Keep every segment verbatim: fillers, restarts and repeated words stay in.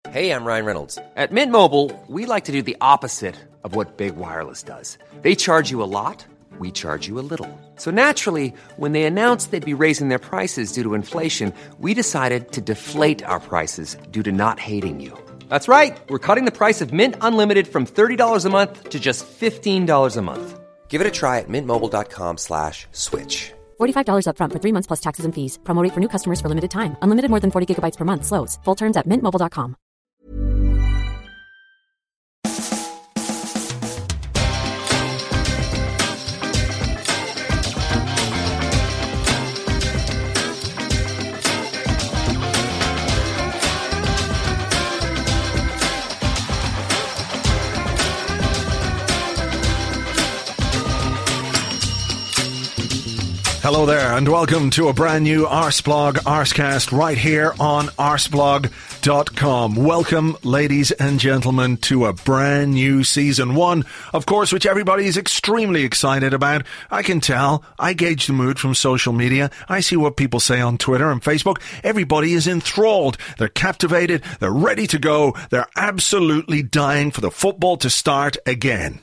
Hey, I'm Ryan Reynolds. At Mint Mobile, we like to do the opposite of what Big Wireless does. They charge you a lot, we charge you a little. So naturally, when they announced they'd be raising their prices due to inflation, we decided to deflate our prices due to not hating you. That's right. We're cutting the price of Mint Unlimited from thirty dollars a month to just fifteen dollars a month. Give it a try at mintmobile.com slash switch. forty-five dollars up front for three months plus taxes and fees. Promo rate for new customers for limited time. Unlimited more than forty gigabytes per month. Slows full terms at mint mobile dot com. Hello there, and welcome to a brand new Arseblog Arsecast right here on arseblog dot com. Welcome, ladies and gentlemen, to a brand new season one, of course, which everybody is extremely excited about. I can tell. I gauge the mood from social media. I see what people say on Twitter and Facebook. Everybody is enthralled. They're captivated. They're ready to go. They're absolutely dying for the football to start again.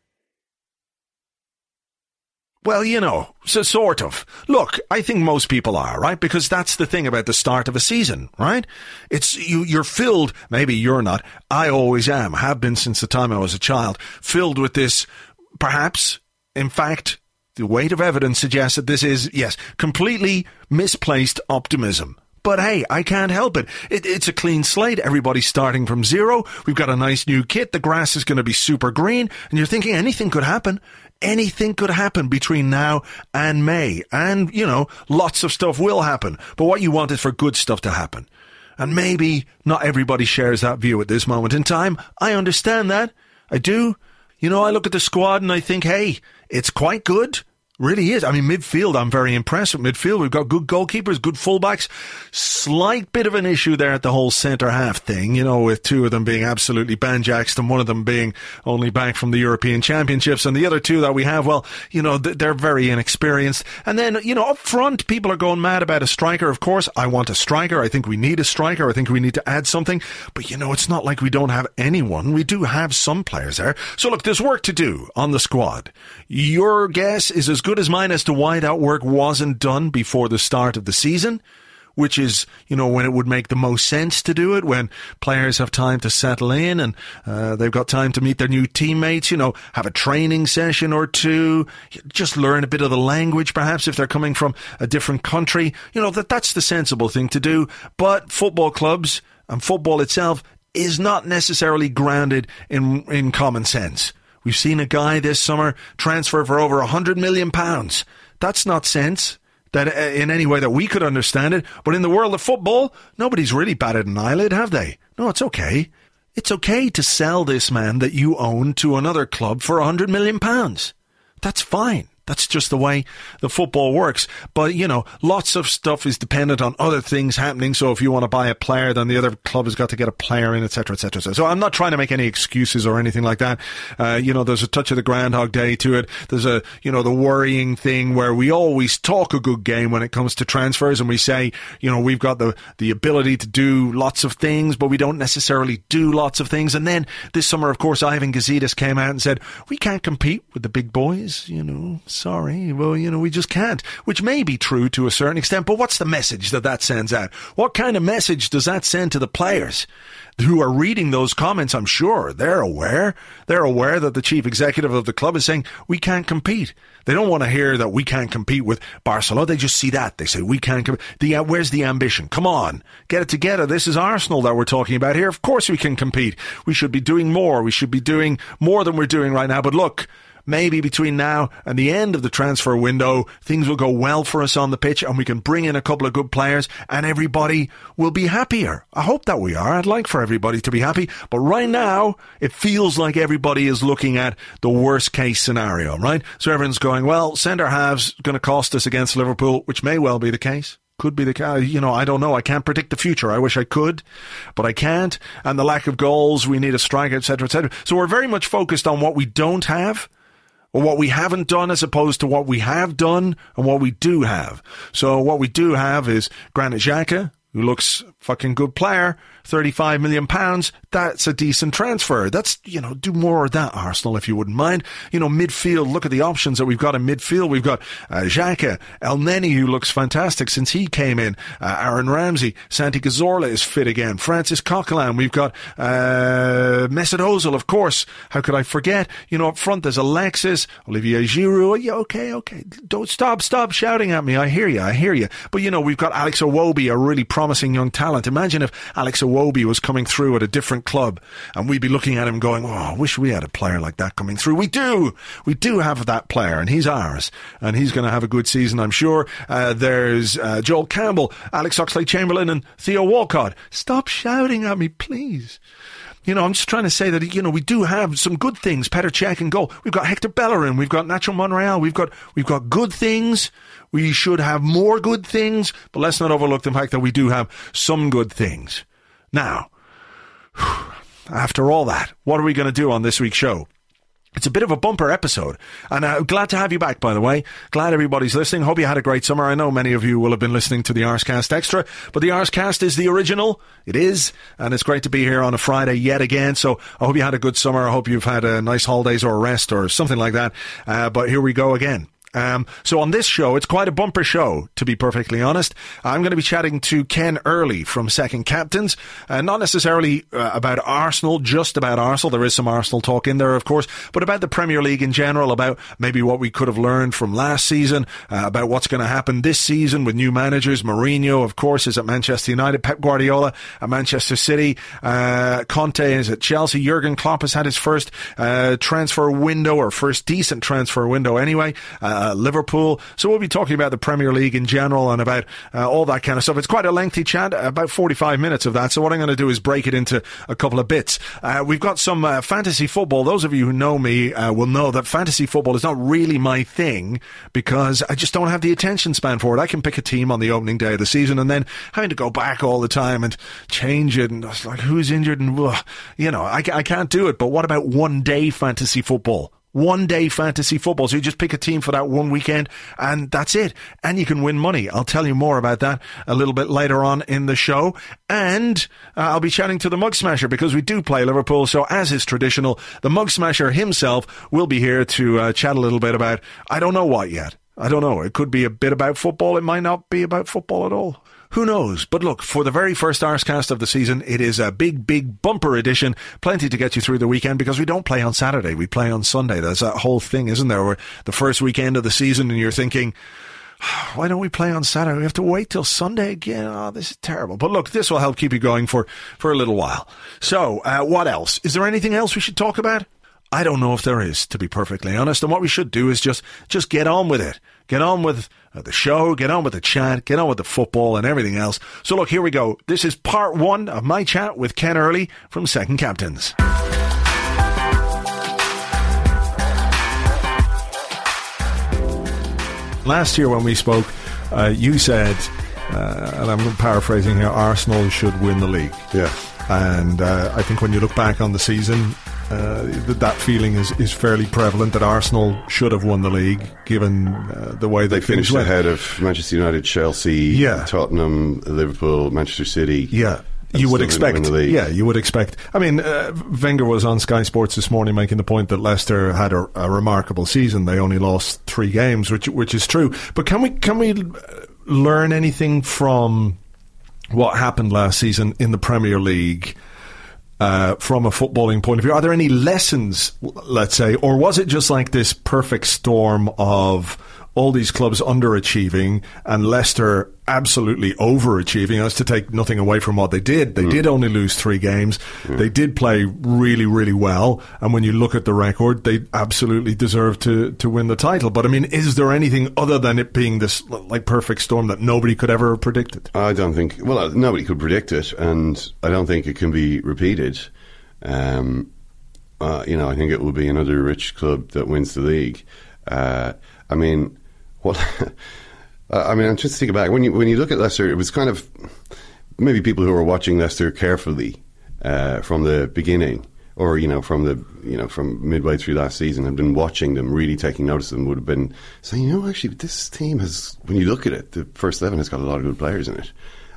Well, you know, so sort of. Look, I think most people are, right? Because that's the thing about the start of a season, right? It's, you, you're filled, maybe you're not, I always am, have been since the time I was a child, filled with this, perhaps, in fact, the weight of evidence suggests that this is, yes, completely misplaced optimism. But hey, I can't help it. it. It's a clean slate. Everybody's starting from zero. We've got a nice new kit. The grass is going to be super green. And you're thinking anything could happen. Anything could happen between now and May. And, you know, lots of stuff will happen. But what you want is for good stuff to happen. And maybe not everybody shares that view at this moment in time. I understand that. I do. You know, I look at the squad and I think, hey, it's quite good. Really is. I mean, midfield, I'm very impressed with midfield. We've got good goalkeepers, good fullbacks. Slight bit of an issue there at the whole centre-half thing, you know, with two of them being absolutely banjaxed and one of them being only back from the European Championships. And the other two that we have, well, you know, they're very inexperienced. And then, you know, up front, people are going mad about a striker. Of course, I want a striker. I think we need a striker. I think we need to add something. But, you know, it's not like we don't have anyone. We do have some players there. So, look, there's work to do on the squad. Your guess is as good as mine as to why that work wasn't done before the start of the season, which is, you know, when it would make the most sense to do it, when players have time to settle in and uh, they've got time to meet their new teammates, you know, have a training session or two, just learn a bit of the language, perhaps, if they're coming from a different country. You know, that that's the sensible thing to do. But football clubs and football itself is not necessarily grounded in in common sense. We've seen a guy this summer transfer for over one hundred million pounds. That's not sense that uh, in any way that we could understand it. But in the world of football, nobody's really batted an eyelid, have they? No, it's okay. It's okay to sell this man that you own to another club for one hundred million pounds. That's fine. That's just the way the football works. But, you know, lots of stuff is dependent on other things happening. So if you want to buy a player, then the other club has got to get a player in, et cetera, et cetera. So I'm not trying to make any excuses or anything like that. Uh, you know, there's a touch of the Groundhog Day to it. There's a, you know, the worrying thing where we always talk a good game when it comes to transfers and we say, you know, we've got the, the ability to do lots of things, but we don't necessarily do lots of things. And then this summer, of course, Ivan Gazidis came out and said, we can't compete with the big boys, you know. Sorry, well, you know, we just can't, which may be true to a certain extent, but what's the message that that sends out? What kind of message does that send to the players who are reading those comments? I'm sure they're aware. They're aware that the chief executive of the club is saying, we can't compete. They don't want to hear that we can't compete with Barcelona. They just see that. They say, we can't compete. The, uh, where's the ambition? Come on, get it together. This is Arsenal that we're talking about here. Of course we can compete. We should be doing more. We should be doing more than we're doing right now. But look, maybe between now and the end of the transfer window, things will go well for us on the pitch and we can bring in a couple of good players and everybody will be happier. I hope that we are. I'd like for everybody to be happy. But right now, it feels like everybody is looking at the worst case scenario, right? So everyone's going, well, centre halves going to cost us against Liverpool, which may well be the case. Could be the case. You know, I don't know. I can't predict the future. I wish I could, but I can't. And the lack of goals, we need a striker, et cetera, et cetera. So we're very much focused on what we don't have, or what we haven't done, as opposed to what we have done and what we do have. So what we do have is Granit Xhaka, who looks fucking good player, thirty-five million pounds, that's a decent transfer. That's, you know, do more of that, Arsenal, if you wouldn't mind. You know, midfield, look at the options that we've got in midfield. We've got uh, Xhaka, El Neni, who looks fantastic since he came in, uh, Aaron Ramsey, Santi Cazorla is fit again, Francis Coquelin, we've got uh, Mesut Ozil, of course. How could I forget? You know, up front there's Alexis, Olivier Giroud. Yeah, okay, okay. Don't stop, stop shouting at me. I hear you, I hear you. But, you know, we've got Alex Iwobi, a really promising young talent. Imagine if Alex Iwobi was coming through at a different club and we'd be looking at him going, oh, I wish we had a player like that coming through. We do. We do have that player, and he's ours. And he's going to have a good season, I'm sure. Uh, there's uh, Joel Campbell, Alex Oxlade-Chamberlain and Theo Walcott. Stop shouting at me, please. You know, I'm just trying to say that, you know, we do have some good things. Petr Cech in goal. We've got Hector Bellerin. We've got Nacho Monreal. We've got, we've got good things. We should have more good things, but let's not overlook the fact that we do have some good things. Now, after all that, what are we going to do on this week's show? It's a bit of a bumper episode, and I'm uh, glad to have you back, by the way. Glad everybody's listening. Hope you had a great summer. I know many of you will have been listening to the Arscast Extra, but the Arscast is the original. It is, and it's great to be here on a Friday yet again. So I hope you had a good summer. I hope you've had a nice holidays or a rest or something like that. Uh, but here we go again. Um, so on this show, it's quite a bumper show, to be perfectly honest. I'm going to be chatting to Ken Early from Second Captains, uh, not necessarily uh, about Arsenal, just about Arsenal. There is some Arsenal talk in there, of course, but about the Premier League in general, about maybe what we could have learned from last season, uh, about what's going to happen this season with new managers. Mourinho, of course, is at Manchester United, Pep Guardiola at Manchester City, uh, Conte is at Chelsea, Jurgen Klopp has had his first uh, transfer window, or first decent transfer window anyway, uh, Uh, Liverpool. So we'll be talking about the Premier League in general and about uh, all that kind of stuff. It's quite a lengthy chat, about forty-five minutes of that. So what I'm going to do is break it into a couple of bits. Uh, we've got some uh, fantasy football. Those of you who know me uh, will know that fantasy football is not really my thing because I just don't have the attention span for it. I can pick a team on the opening day of the season and then having to go back all the time and change it. And it's like, who's injured? And, ugh, you know, I, I can't do it. But what about one day fantasy football? One day fantasy football. So you just pick a team for that one weekend and that's it. And you can win money. I'll tell you more about that a little bit later on in the show. And uh, I'll be chatting to the Mug Smasher because we do play Liverpool. So as is traditional, the Mug Smasher himself will be here to uh, chat a little bit about, I don't know what yet. I don't know. It could be a bit about football. It might not be about football at all. Who knows? But look, for the very first Arscast of the season, it is a big, big bumper edition. Plenty to get you through the weekend because we don't play on Saturday. We play on Sunday. There's that whole thing, isn't there? Where the first weekend of the season and you're thinking, why don't we play on Saturday? We have to wait till Sunday again. Oh, this is terrible. But look, this will help keep you going for, for a little while. So, uh, what else? Is there anything else we should talk about? I don't know if there is, to be perfectly honest. And what we should do is just, just get on with it. Get on with uh, the show, get on with the chat, get on with the football and everything else. So look, here we go. This is part one of my chat with Ken Early from Second Captains. Last year when we spoke, uh, you said, uh, and I'm paraphrasing here, Arsenal should win the league. Yeah. And uh, I think when you look back on the season, uh, that, that feeling is, is fairly prevalent that Arsenal should have won the league, given uh, the way they, they finished, finished ahead of Manchester United, Chelsea, yeah. Tottenham, Liverpool, Manchester City. Yeah. You would expect, yeah, you would expect. I mean, uh, Wenger was on Sky Sports this morning making the point that Leicester had a, a remarkable season. They only lost three games, which which is true. But can we can we learn anything from what happened last season in the Premier League uh, from a footballing point of view? Are there any lessons, let's say, or was it just like this perfect storm of all these clubs underachieving and Leicester absolutely overachieving? As to take nothing away from what they did, they mm. did only lose three games. Mm. They did play really, really well. And when you look at the record, they absolutely deserve to, to win the title. But I mean, is there anything other than it being this like perfect storm that nobody could ever have predicted? I don't think, well, nobody could predict it, and I don't think it can be repeated. Um, uh, you know, I think it will be another rich club that wins the league. Uh, I mean, what? I mean, I'm just thinking back when you when you look at Leicester, it was kind of maybe people who were watching Leicester carefully uh, from the beginning, or you know, from the you know from midway through last season, had been watching them, really taking notice of them, would have been saying, you know, actually, this team has, when you look at it, the first eleven has got a lot of good players in it.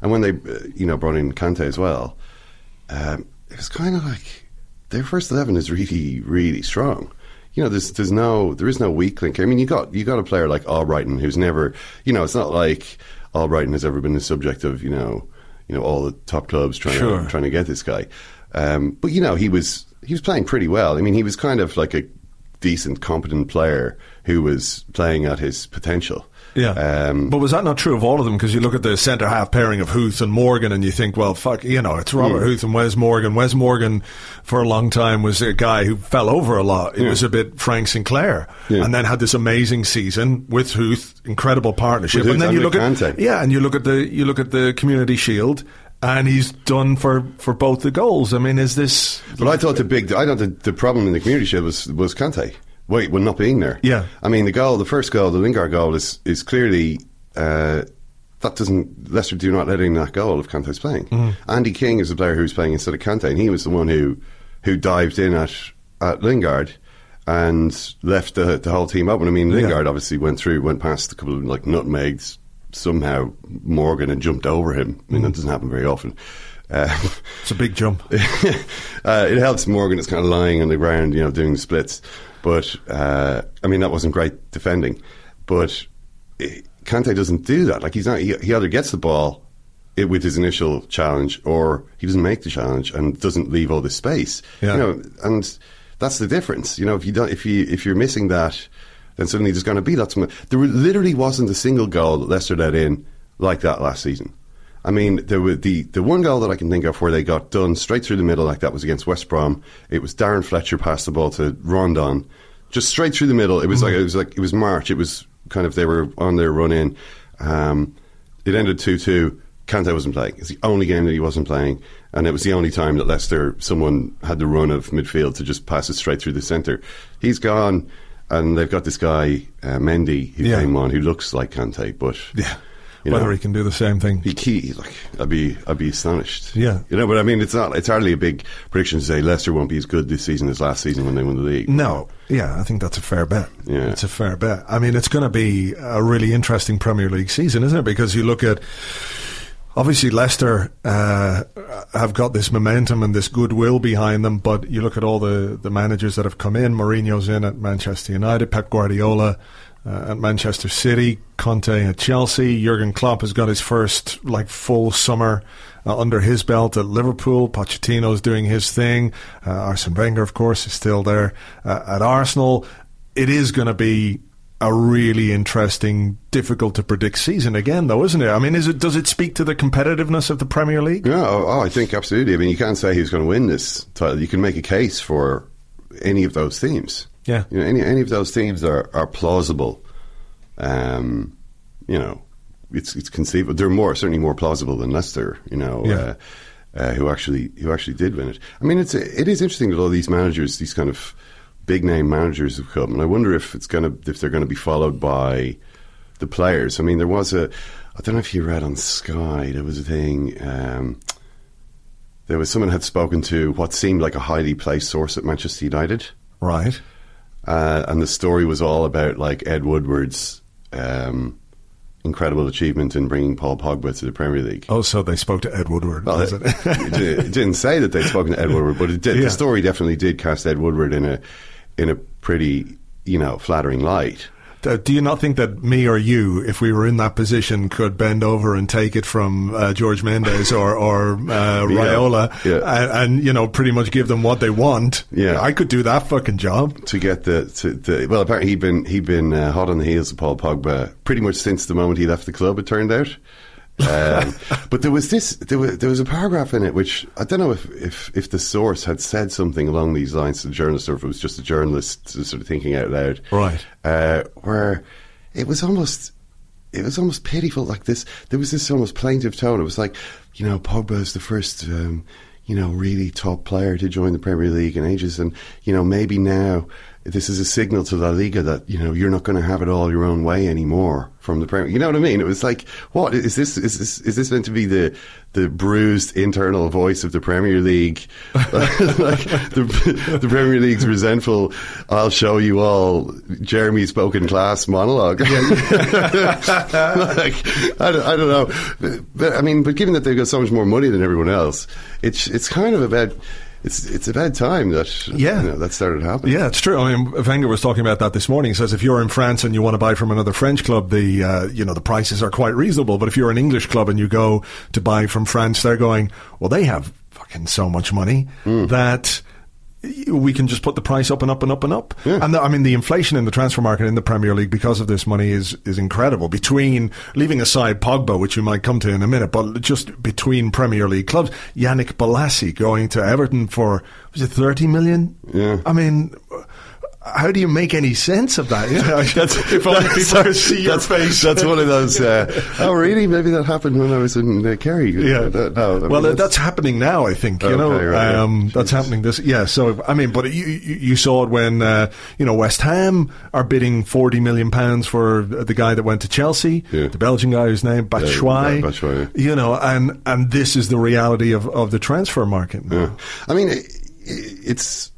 And when they, uh, you know, brought in Kante as well, um, it was kind of like their first eleven is really, really strong. You know, there's there's no there is no weak link. I mean, you got you got a player like Albrighton who's never, you know, it's not like Albrighton has ever been the subject of, you know, you know all the top clubs trying sure. to trying to get this guy. Um, but you know, he was he was playing pretty well. I mean, he was kind of like a decent, competent player who was playing at his potential. Yeah, um, but was that not true of all of them? Because you look at the centre half pairing of Huth and Morgan, and you think, well, fuck, you know, it's Robert yeah. Huth and Wes Morgan. Wes Morgan, for a long time, was a guy who fell over a lot. It yeah. was a bit Frank Sinclair, yeah. and then had this amazing season with Huth, incredible partnership. With and then you look Kante. at yeah, and you look at the you look at the Community Shield. And he's done for, for both the goals. I mean, is this? But I thought the big, I thought the, the problem in the Community Shield was was Kante. Wait, well, not being there. Yeah. I mean, the goal, the first goal, the Lingard goal is is clearly uh, that doesn't Leicester do not let in that goal if Kante's playing. Mm. Andy King is the player who's playing instead of Kante, and he was the one who who dived in at at Lingard and left the the whole team open. I mean, Lingard yeah. obviously went through, went past a couple of like nutmegs. Somehow Morgan had jumped over him. I mean, that doesn't happen very often. Uh, it's a big jump. uh, it helps Morgan is kind of lying on the ground, you know, doing the splits. But, uh, I mean, that wasn't great defending. But it, Kante doesn't do that. Like, he's not, he, he either gets the ball it, with his initial challenge, or he doesn't make the challenge and doesn't leave all this space. Yeah. You know, and that's the difference. You know, if you don't, if you if you're missing that, then suddenly there's going to be lots of... There literally wasn't a single goal that Leicester let in like that last season. I mean, there were the, the one goal that I can think of where they got done straight through the middle like that was against West Brom. It was Darren Fletcher passed the ball to Rondon, just straight through the middle. It was mm-hmm. like it was like it was March. It was kind of they were on their run in. Um, it ended two two. Kante wasn't playing. It's the only game that he wasn't playing, and it was the only time that Leicester someone had the run of midfield to just pass it straight through the centre. He's gone. And they've got this guy, uh, Mendy, who yeah. came on, who looks like Kante, but yeah, you whether know, he can do the same thing, he key. Like, I'd be, I'd be astonished. Yeah, you know, but I mean, it's not, it's hardly a big prediction to say Leicester won't be as good this season as last season when they won the league. No, yeah, I think that's a fair bet. Yeah, it's a fair bet. I mean, it's going to be a really interesting Premier League season, isn't it? Because you look at. Obviously, Leicester uh, have got this momentum and this goodwill behind them, but you look at all the, the managers that have come in. Mourinho's in at Manchester United, Pep Guardiola uh, at Manchester City, Conte at Chelsea. Jurgen Klopp has got his first like full summer uh, under his belt at Liverpool. Pochettino's doing his thing. Uh, Arsene Wenger, of course, is still there uh, at Arsenal. It is going to be a really interesting, difficult to predict season again, though, isn't it? I mean, is it does it speak to the competitiveness of the Premier League? Yeah, oh, oh, I think absolutely. I mean, you can't say who's going to win this title. You can make a case for any of those teams. Yeah, you know, any any of those teams are are plausible. Um, you know, it's it's conceivable. They're more certainly more plausible than Leicester. You know. Yeah. Uh, uh, who actually who actually did win it? I mean, it's it is interesting that all these managers, these kind of big name managers have come, and I wonder if it's going to if they're going to be followed by the players. I mean, there was a I don't know if you read on Sky, there was a thing. Um, there was someone had spoken to what seemed like a highly placed source at Manchester United, right? Uh, and the story was all about like Ed Woodward's um, incredible achievement in bringing Paul Pogba to the Premier League. Oh, so they spoke to Ed Woodward. Well, was it, it? it, it didn't say that they'd spoken to Ed Woodward, but it did. Yeah. The story definitely did cast Ed Woodward in a in a pretty, you know, flattering light. Do you not think that me or you, if we were in that position, could bend over and take it from uh, George Mendes or, or uh, Raiola yeah. Yeah. And, and, you know, pretty much give them what they want? Yeah. I could do that fucking job. To get the... To, the well, apparently he'd been, he'd been uh, hot on the heels of Paul Pogba pretty much since the moment he left the club, it turned out. um, but there was this there was, there was a paragraph in it which I don't know if, if, if the source had said something along these lines to the journalist or if it was just a journalist sort of thinking out loud, right? Uh, where it was almost it was almost pitiful, like this. There was this almost plaintive tone. It was like, you know, Pogba is the first um, you know really top player to join the Premier League in ages, and you know maybe now this is a signal to La Liga that, you know, you're not going to have it all your own way anymore from the Premier. You know what I mean? It was like, what is this? Is this is this meant to be the the bruised internal voice of the Premier League? Like the, the Premier League's resentful, I'll show you all Jeremy spoken class monologue. like, I don't, I don't know, but, but I mean, but given that they've got so much more money than everyone else, it's it's kind of about. It's it's about time that yeah. you know, that started happening. Yeah, it's true. I mean, Wenger was talking about that this morning. He says if you're in France and you want to buy from another French club, the uh, you know the prices are quite reasonable. But if you're an English club and you go to buy from France, they're going, well, they have fucking so much money mm. that we can just put the price up and up and up and up. Yeah. And the, I mean, the inflation in the transfer market in the Premier League because of this money is, is incredible. Between, leaving aside Pogba, which we might come to in a minute, but just between Premier League clubs, Yannick Bolasie going to Everton for, was it thirty million? Yeah. I mean, how do you make any sense of that? You know, that's, if only that's, people could see your that's, face. That's one of those, uh, oh really? Maybe that happened when I was in uh, Kerry. Yeah. Uh, no, I mean, well, that's, that's happening now, I think, you okay, know. Right, um, yeah. That's happening this, yeah, so, I mean, but you, you, you saw it when, uh, you know, West Ham are bidding forty million pounds for the guy that went to Chelsea, yeah. the Belgian guy whose name, Batshuayi, yeah, Batshuayi, yeah. you know, and, and this is the reality of, of the transfer market now. Yeah. I mean, it, it's...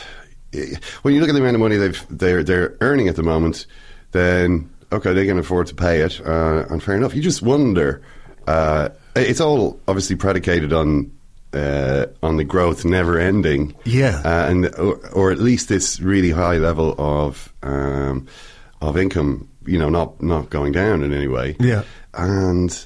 when you look at the amount of money they've they're they're earning at the moment, then okay, they can afford to pay it, uh, and fair enough. You just wonder. Uh, it's all obviously predicated on uh, on the growth never ending, yeah, uh, and or, or at least this really high level of um, of income, you know, not not going down in any way, yeah, and.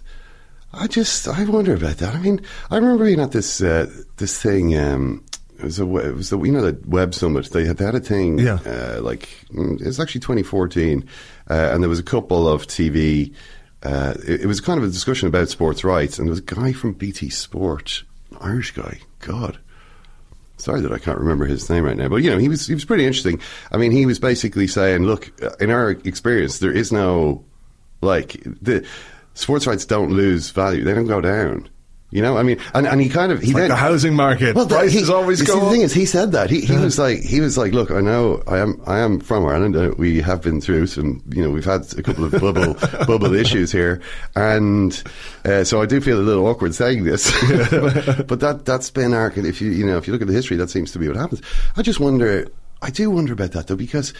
I just I wonder about that. I mean, I remember being at this uh, this thing. Um, It was, a, it was the, you know, the Web Summit. They had, they had a thing, yeah. uh, like, it was actually twenty fourteen, uh, and there was a couple of T V, uh, it, it was kind of a discussion about sports rights, and there was a guy from B T Sport, an Irish guy, God. Sorry that I can't remember his name right now, but, you know, he was he was pretty interesting. I mean, he was basically saying, look, in our experience, there is no, like, the sports rights don't lose value, they don't go down. You know, I mean, and, and he kind of he it's like then, the housing market. Well, prices he, always go see, up. The thing is, he said that he, he yeah. was like he was like, look, I know I am I am from Ireland. Uh, we have been through some, you know, we've had a couple of bubble bubble issues here, and uh, so I do feel a little awkward saying this. but, but that that's been our. If you you know if you look at the history, that seems to be what happens. I just wonder. I do wonder about that though, because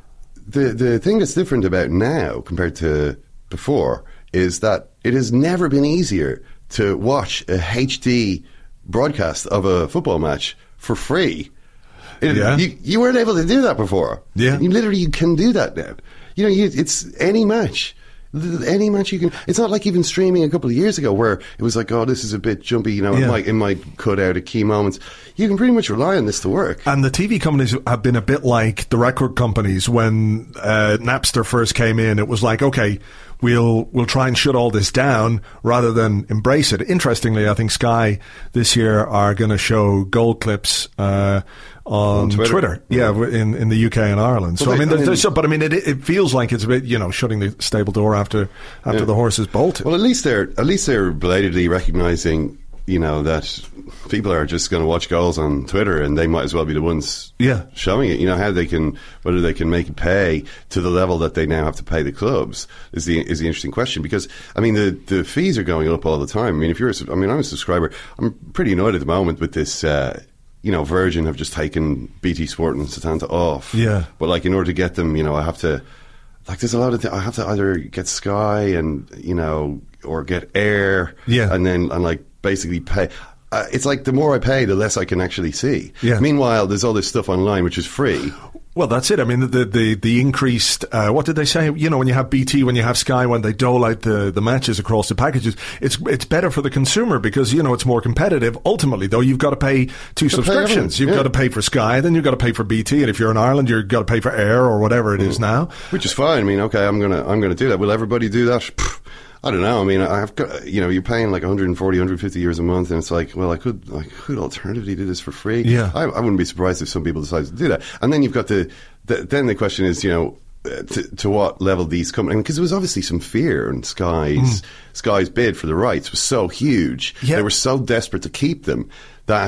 the the thing that's different about now compared to before is that it has never been easier to watch a H D broadcast of a football match for free. It, yeah. you, you weren't able to do that before. Yeah. You literally you can do that now. You know, you, it's any match. Any match you can. It's not like even streaming a couple of years ago where it was like, oh, this is a bit jumpy, you know, yeah. it might it might cut out at key moments. You can pretty much rely on this to work. And the T V companies have been a bit like the record companies when uh, Napster first came in. It was like, okay, we'll we'll try and shut all this down rather than embrace it. Interestingly, I think Sky this year are going to show gold clips uh, on, on Twitter. Twitter. Yeah, in in the U K and Ireland. So well, I mean, they, there's, I mean there's, but I mean, it, it feels like it's a bit, you know, shutting the stable door after after yeah. the horse is bolted. Well, at least they're at least they're belatedly recognising, you know, that people are just going to watch goals on Twitter, and they might as well be the ones yeah. showing it. You know, how they can, whether they can make it pay to the level that they now have to pay the clubs is the is the interesting question. Because I mean, the the fees are going up all the time. I mean, if you're, a, I mean, I'm a subscriber. I'm pretty annoyed at the moment with this. Uh, you know, Virgin have just taken B T Sport and Setanta off. Yeah, but like in order to get them, you know, I have to. Like, there's a lot of th- I have to either get Sky and, you know, or get Air. Yeah, and then and like basically pay. Uh, it's like the more I pay, the less I can actually see. Yeah. Meanwhile, there's all this stuff online which is free. Well, that's it. I mean, the the the increased. Uh, what did they say? You know, when you have B T, when you have Sky, when they dole out the, the matches across the packages, it's it's better for the consumer because, you know, it's more competitive. Ultimately, though, you've got to pay two to subscriptions. Pay you've yeah. got to pay for Sky, then you've got to pay for B T, and if you're in Ireland, you've got to pay for Air or whatever it mm. is now. Which is fine. I mean, okay, I'm gonna I'm gonna do that. Will everybody do that? Pfft. I don't know. I mean, I've got, you know, you're paying like one hundred forty, one hundred fifty euros a month, and it's like, well, I could, I could alternatively do this for free. Yeah. I, I wouldn't be surprised if some people decide to do that. And then you've got the, the then the question is, you know, uh, to, to what level these come, because there was obviously some fear, and Sky's mm. Sky's bid for the rights was so huge. Yeah. They were so desperate to keep them that.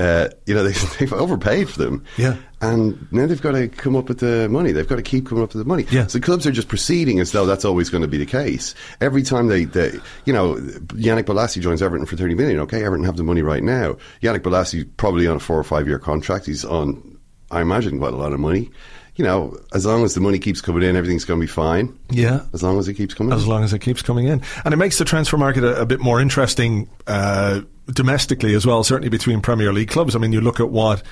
uh, you know, they, they've overpaid for them. Yeah. And now they've got to come up with the money. They've got to keep coming up with the money. Yeah. So clubs are just proceeding as though that's always going to be the case. Every time they, they you know, Yannick Bolasie joins Everton for thirty million. Okay, Everton have the money right now. Yannick Bolasie probably on a four or five year contract. He's on, I imagine, quite a lot of money. You know, as long as the money keeps coming in, everything's going to be fine. Yeah. As long as it keeps coming in. As long as it keeps coming in. And it makes the transfer market a, a bit more interesting uh, domestically as well, certainly between Premier League clubs. I mean, you look at what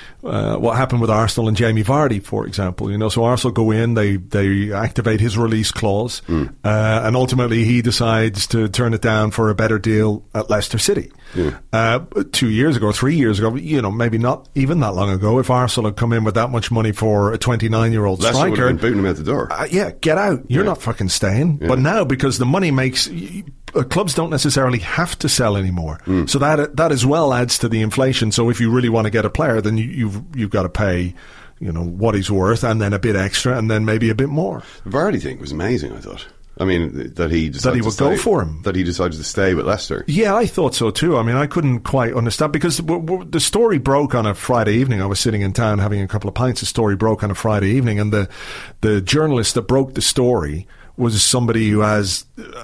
uh, what happened with Arsenal and Jamie Vardy, for example. You know, so Arsenal go in, they, they activate his release clause, mm. uh, and ultimately he decides to turn it down for a better deal at Leicester City. Yeah. Uh, two years ago, three years ago, you know, maybe not even that long ago, if Arsenal had come in with that much money for a twenty-nine-year-old Leicester striker, would have been booting him out the door. Uh, yeah, get out. You're yeah. not fucking staying. Yeah. But now, because the money makes uh, clubs don't necessarily have to sell anymore, mm. so that that as well adds to the inflation. So if you really want to get a player, then you, you've you've got to pay, you know, what he's worth, and then a bit extra, and then maybe a bit more. The Vardy thing was amazing, I thought. I mean, that he decided that he would to stay, go for him. That he decided to stay with Leicester. Yeah, I thought so too. I mean, I couldn't quite understand, because w- w- the story broke on a Friday evening. I was sitting in town having a couple of pints. The story broke on a Friday evening, and the the journalist that broke the story was somebody who has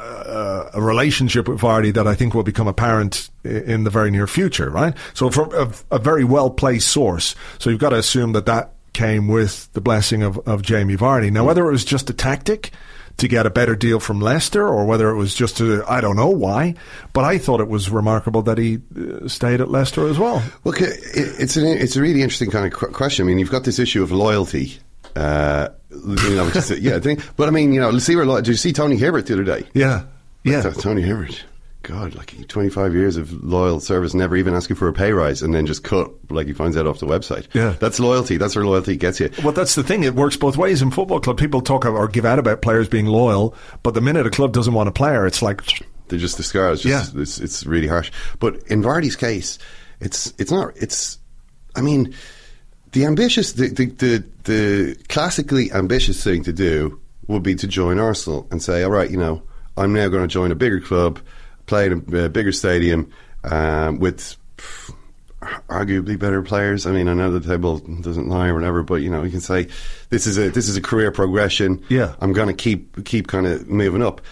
uh, a relationship with Vardy that I think will become apparent in the very near future, right? So from a, a very well-placed source. So you've got to assume that that came with the blessing of, of Jamie Vardy. Now, whether it was just a tactic to get a better deal from Leicester, or whether it was just a, I don't know why, but I thought it was remarkable that he uh, stayed at Leicester as well. Look, it, it's an, it's a really interesting kind of qu- question. I mean, you've got this issue of loyalty. Uh, you know, which is, yeah, I think, but I mean, you know, let's see where. Did you see Tony Hibbert the other day? Yeah, yeah. Like, Tony Hibbert, God, like twenty-five years of loyal service, never even asking for a pay rise, and then just cut like he finds out off the website. Yeah, that's loyalty. That's where loyalty gets you. Well, that's the thing. It works both ways in football club. People talk or give out about players being loyal, but the minute a club doesn't want a player, it's like they just discard. It's just, yeah, it's, it's really harsh. But in Vardy's case, it's it's not. It's, I mean, the ambitious, the the the, the classically ambitious thing to do would be to join Arsenal and say, all right, you know, I'm now going to join a bigger club, play in a bigger stadium um, with pff, arguably better players. I mean, I know the table doesn't lie or whatever, but you know, you can say this is a this is a career progression. Yeah, I'm going to keep keep kind of moving up.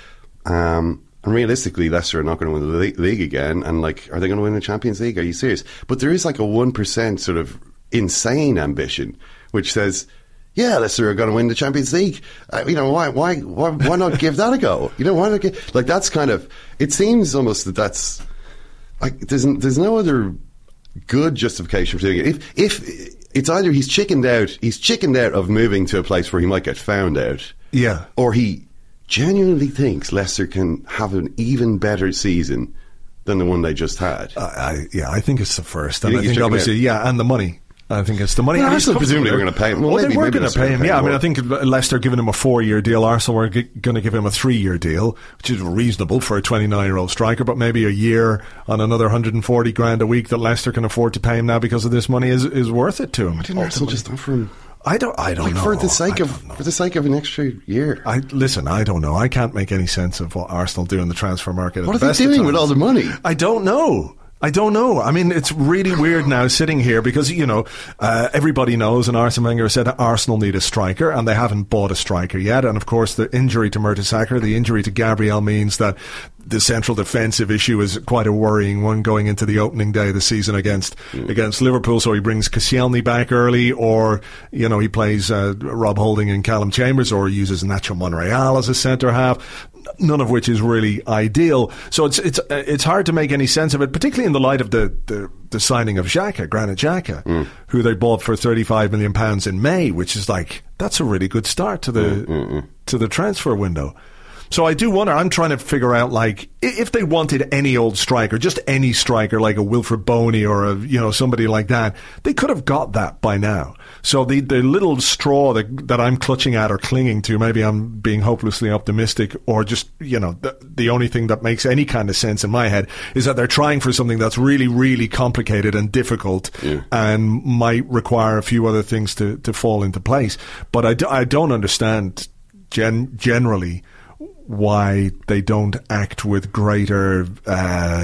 Um, and realistically, Leicester are not going to win the le- league again. And like, are they going to win the Champions League? Are you serious? But there is like a one percent sort of insane ambition, which says, yeah, Leicester are going to win the Champions League. Uh, you know, why, why, why, why not give that a go? You know, why not give, like, that's kind of, it seems almost that that's, like, there's, there's no other good justification for doing it. If, if it's either he's chickened out, he's chickened out of moving to a place where he might get found out. Yeah. Or he genuinely thinks Leicester can have an even better season than the one they just had. Uh, I, yeah, I think it's the first. And I think obviously, yeah, and the money. I think it's the money. Well, Arsenal presumably were going to pay him. Well, well maybe, they were maybe going to pay him. Pay yeah, I mean, I think Leicester giving him a four-year deal. Arsenal were g- going to give him a three-year deal, which is reasonable for a twenty-nine-year-old striker. But maybe a year on another one hundred forty grand a week that Leicester can afford to pay him now because of this money is is worth it to him. Why didn't Arsenal just offer him? I don't. I don't like know. For the sake of for the sake of an extra year. I listen. I don't know. I can't make any sense of what Arsenal do in the transfer market. What are they doing with all the money? I don't know. I don't know. I mean, it's really weird now sitting here because, you know, uh, everybody knows, and Arsene Wenger said that Arsenal need a striker, and they haven't bought a striker yet. And of course, the injury to Mertesacker, the injury to Gabriel means that the central defensive issue is quite a worrying one going into the opening day of the season against mm. against Liverpool. So he brings Koscielny back early, or, you know, he plays uh, Rob Holding and Callum Chambers, or he uses Nacho Monreal as a centre half. None of which is really ideal. So it's it's it's hard to make any sense of it, particularly in the light of the, the, the signing of Xhaka, Granit Xhaka, mm. who they bought for thirty-five million pounds in May, which is like, that's a really good start to the mm, mm, mm. to the transfer window. So I do wonder, I'm trying to figure out, like, if they wanted any old striker, just any striker, like a Wilfred Boney or a, you know, somebody like that, they could have got that by now. So the, the little straw that, that I'm clutching at or clinging to, maybe I'm being hopelessly optimistic, or just, you know, the, the only thing that makes any kind of sense in my head is that they're trying for something that's really, really complicated and difficult yeah. and might require a few other things to, to fall into place. But I, do, I don't understand gen, generally why they don't act with greater uh,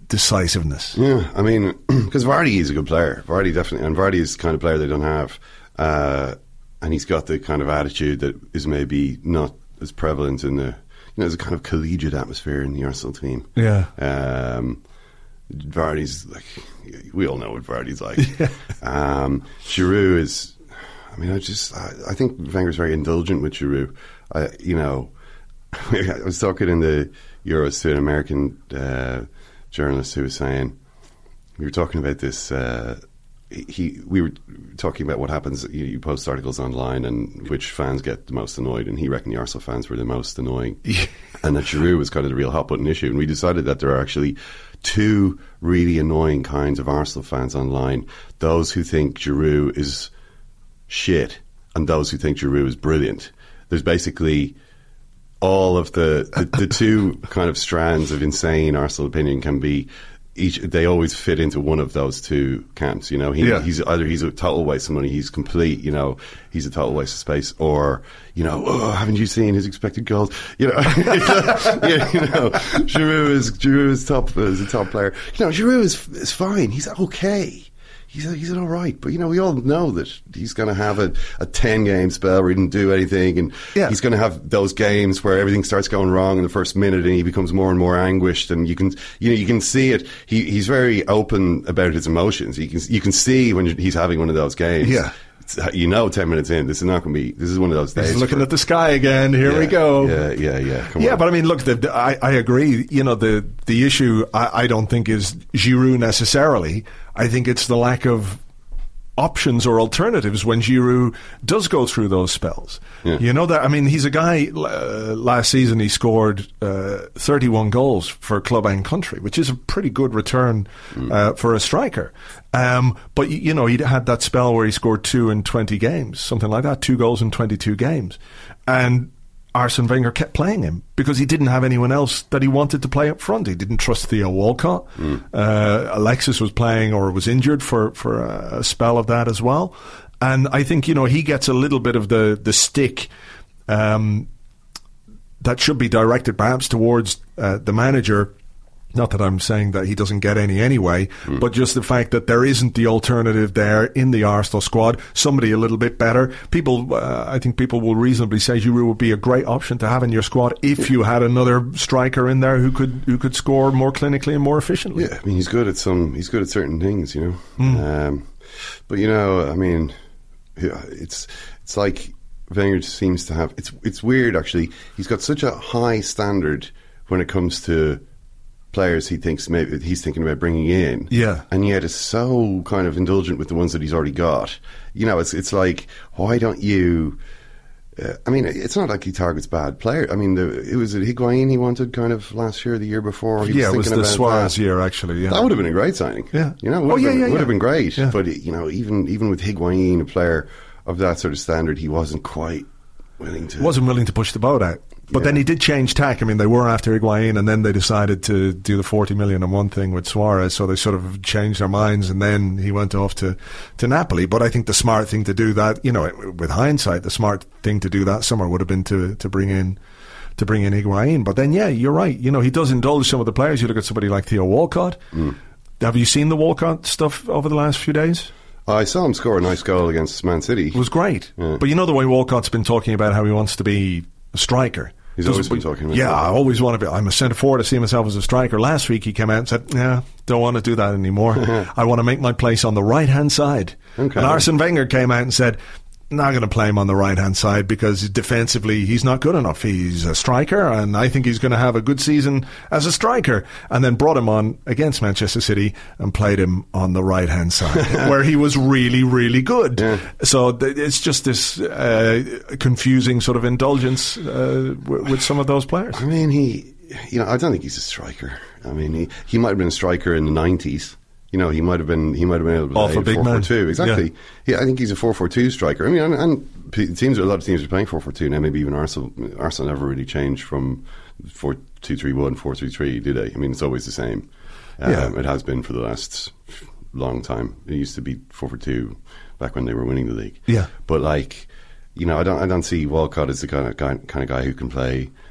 decisiveness. Yeah, I mean, because Vardy is a good player. Vardy definitely, and Vardy is the kind of player they don't have. Uh, and he's got the kind of attitude that is maybe not as prevalent in the, you know, there's a kind of collegiate atmosphere in the Arsenal team. Yeah. Um, Vardy's like, we all know what Vardy's like. Yeah. Um, Giroud is, I mean, I just, I, I think Wenger's very indulgent with Giroud. I, you know, I was talking in the Euros to an American uh, journalist who was saying, we were talking about this, uh, he, we were talking about what happens, you, you post articles online and which fans get the most annoyed, and he reckoned the Arsenal fans were the most annoying. Yeah. And that Giroud was kind of the real hot button issue. And we decided that there are actually two really annoying kinds of Arsenal fans online. Those who think Giroud is shit and those who think Giroud is brilliant. There's basically all of the, the, the two kind of strands of insane Arsenal opinion can be each, they always fit into one of those two camps, you know. He, yeah. He's either he's a total waste of money, he's complete, you know, he's a total waste of space, or, you know, oh, haven't you seen his expected goals? You know, yeah, you know, Giroud is Giroud is top is a top player. You know, Giroud is is fine. He's okay. He's a, he's an all right, but you know we all know that he's going to have a, a ten game spell where he didn't do anything, and yeah. he's going to have those games where everything starts going wrong in the first minute, and he becomes more and more anguished, and you can you know you can see it. He he's very open about his emotions. You can you can see when he's having one of those games. Yeah. You know, ten minutes in, this is not going to be. This is one of those days. He's looking for, at the sky again. Here yeah, we go. Yeah, yeah, yeah. Come yeah, on. but I mean, look, the, the, I, I agree. You know, the the issue I, I don't think is Giroud necessarily. I think it's the lack of options or alternatives when Giroud does go through those spells. Yeah. You know that, I mean, he's a guy, uh, last season he scored uh, thirty-one goals for club and country, which is a pretty good return mm. uh, for a striker. Um, but, you know, he had that spell where he scored two in twenty games, something like that, two goals in twenty-two games. And Arsene Wenger kept playing him because he didn't have anyone else that he wanted to play up front. He didn't trust Theo Walcott. Mm. Uh, Alexis was playing or was injured for, for a spell of that as well. And I think, you know, he gets a little bit of the, the stick um, that should be directed perhaps towards uh, the manager. Not that I'm saying that he doesn't get any anyway, mm. but just the fact that there isn't the alternative there in the Arsenal squad, somebody a little bit better. People, uh, I think people will reasonably say Giroud would be a great option to have in your squad if you had another striker in there who could who could score more clinically and more efficiently. Yeah, I mean he's good at some, he's good at certain things, you know. Mm. Um, but you know, I mean, it's it's like Wenger seems to have. It's it's weird actually. He's got such a high standard when it comes to players he thinks maybe he's thinking about bringing in, yeah, and yet is so kind of indulgent with the ones that he's already got. You know, it's it's like, why don't you? Uh, I mean, it's not like he targets bad players. I mean, the, it was Higuain he wanted kind of last year, the year before. He yeah, was it was the Suarez that. year actually. Yeah, that would have been a great signing. Yeah, you know, would oh have yeah, been, yeah, would yeah. have been great. Yeah. But you know, even even with Higuain, a player of that sort of standard, he wasn't quite willing to. Wasn't willing to push the boat out. But yeah. then he did change tack. I mean, they were after Higuain, and then they decided to do the forty million on one thing with Suarez, so they sort of changed their minds, and then he went off to, to Napoli. But I think the smart thing to do that, you know, with hindsight, the smart thing to do that summer would have been to, to bring in to bring in Higuain. But then, yeah, you're right. You know, he does indulge some of the players. You look at somebody like Theo Walcott. Mm. Have you seen the Walcott stuff over the last few days? I saw him score a nice goal against Man City. It was great. Yeah. But you know the way Walcott's been talking about how he wants to be a striker. He's Does always been talking about yeah, that. I always want to be. I'm a centre forward. I see myself as a striker. Last week he came out and said, "Yeah, don't want to do that anymore. I want to make my place on the right hand side." Okay. And Arsene Wenger came out and said, "Not going to play him on the right hand side because defensively he's not good enough. He's a striker, and I think he's going to have a good season as a striker." And then brought him on against Manchester City and played him on the right hand side, where he was really, really good. Yeah. So th- it's just this uh, confusing sort of indulgence uh, w- with some of those players. I mean, he, you know, I don't think he's a striker. I mean, he, he might have been a striker in the nineties. You know, he might have been he might have been able to Off play a big four four man. two. Exactly. Yeah. yeah, I think he's a four four two striker. I mean, and, and p- teams, a lot of teams are playing four four two now. Maybe even Arsenal. Arsenal never really changed from four two three one, four three three, do they? I mean, it's always the same. Um, yeah. It has been for the last long time. It used to be four four two back when they were winning the league. Yeah. But like, you know, I don't I don't see Walcott as the kind of guy, kind of guy who can play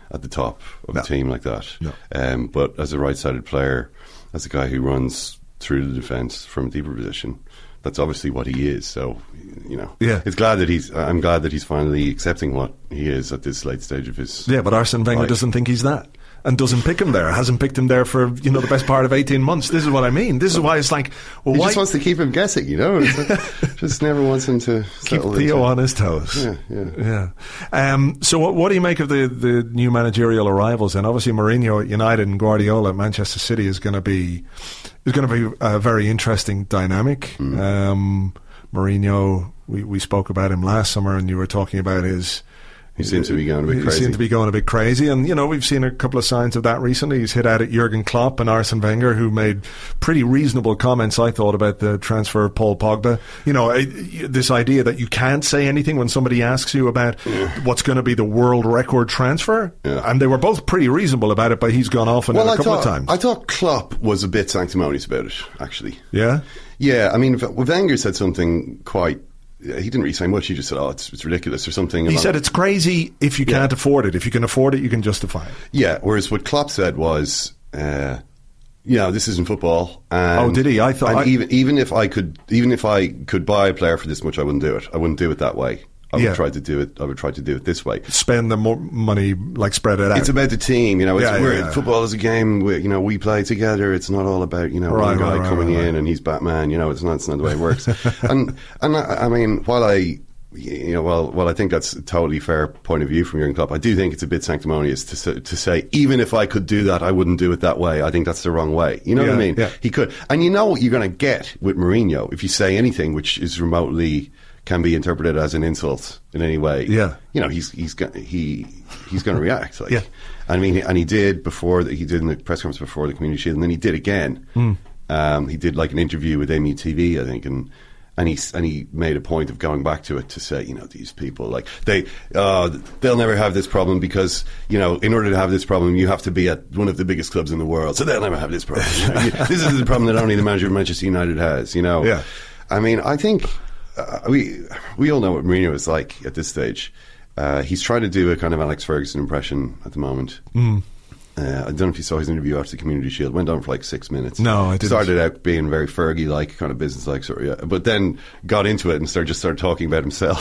at the top of no. a team like that. No. Um, but as a right-sided player, as a guy who runs through the defence from a deeper position, that's obviously what he is. So, you know, yeah. it's glad that he's. I'm glad that he's finally accepting what he is at this late stage of his. Yeah, but Arsene Wenger life. doesn't think he's that, and doesn't pick him there. Hasn't picked him there for you know the best part of eighteen months. This is what I mean. This is why it's like, well, he why just wants to keep him guessing. You know, like, just never wants him to keep settle Theo into. on his toes. Yeah, yeah. yeah. Um, so, what, what do you make of the the new managerial arrivals? And obviously, Mourinho at United and Guardiola at Manchester City is going to be is going to be a very interesting dynamic. Mm. Um, Mourinho, we, we spoke about him last summer, and you were talking about his. He seems to be going a bit crazy. He seems to be going a bit crazy, and you know we've seen a couple of signs of that recently. He's hit out at Jurgen Klopp and Arsene Wenger, who made pretty reasonable comments, I thought, about the transfer of Paul Pogba. You know, this idea that you can't say anything when somebody asks you about yeah. what's going to be the world record transfer, yeah. and they were both pretty reasonable about it. But he's gone off on well, it a I couple thought, of times. I thought Klopp was a bit sanctimonious about it, actually. Yeah, yeah. I mean, Wenger said something quite. He didn't really say much. He just said, "Oh, it's, it's ridiculous" or something. He said it's crazy if you can't yeah. afford it. If you can afford it, you can justify it. Yeah. Whereas what Klopp said was, uh, "Yeah, this isn't football." And, oh, did he? I thought and I, even even if I could, even if I could buy a player for this much, I wouldn't do it. I wouldn't do it that way. I yeah. would try to do it. I would try to do it this way. Spend the more money, like spread it out. It's about the team, you know. It's, yeah, we're, yeah, yeah. Football is a game. We, you know, we play together. It's not all about you know right, one guy right, coming right, right. in and he's Batman. You know, it's not. It's not the way it works. and and I, I mean, while I. You know, well, well, I think that's a totally fair point of view from Jurgen Klopp. I do think it's a bit sanctimonious to say, to say, even if I could do that, I wouldn't do it that way. I think that's the wrong way. You know yeah, what I mean? Yeah. He could, and you know what you're going to get with Mourinho if you say anything which is remotely can be interpreted as an insult in any way. Yeah, you know, he's he's go- he he's going to react. Like, yeah, I mean, and he did before the, he did in the press conference before the Community Shield, and then he did again. Mm. Um, he did like an interview with M U T V, I think, and. And he and he made a point of going back to it to say, you know, these people like they uh, they'll never have this problem because you know, in order to have this problem, you have to be at one of the biggest clubs in the world, so they'll never have this problem. This is the problem that only the manager of Manchester United has. You know, yeah. I mean, I think uh, we we all know what Mourinho is like at this stage. Uh, he's trying to do a kind of Alex Ferguson impression at the moment. Mm. Uh, I don't know if you saw his interview after the Community Shield. Went on for like six minutes. No, I didn't. Started out being very Fergie-like, kind of business-like, sort of, yeah. But then got into it and started just started talking about himself.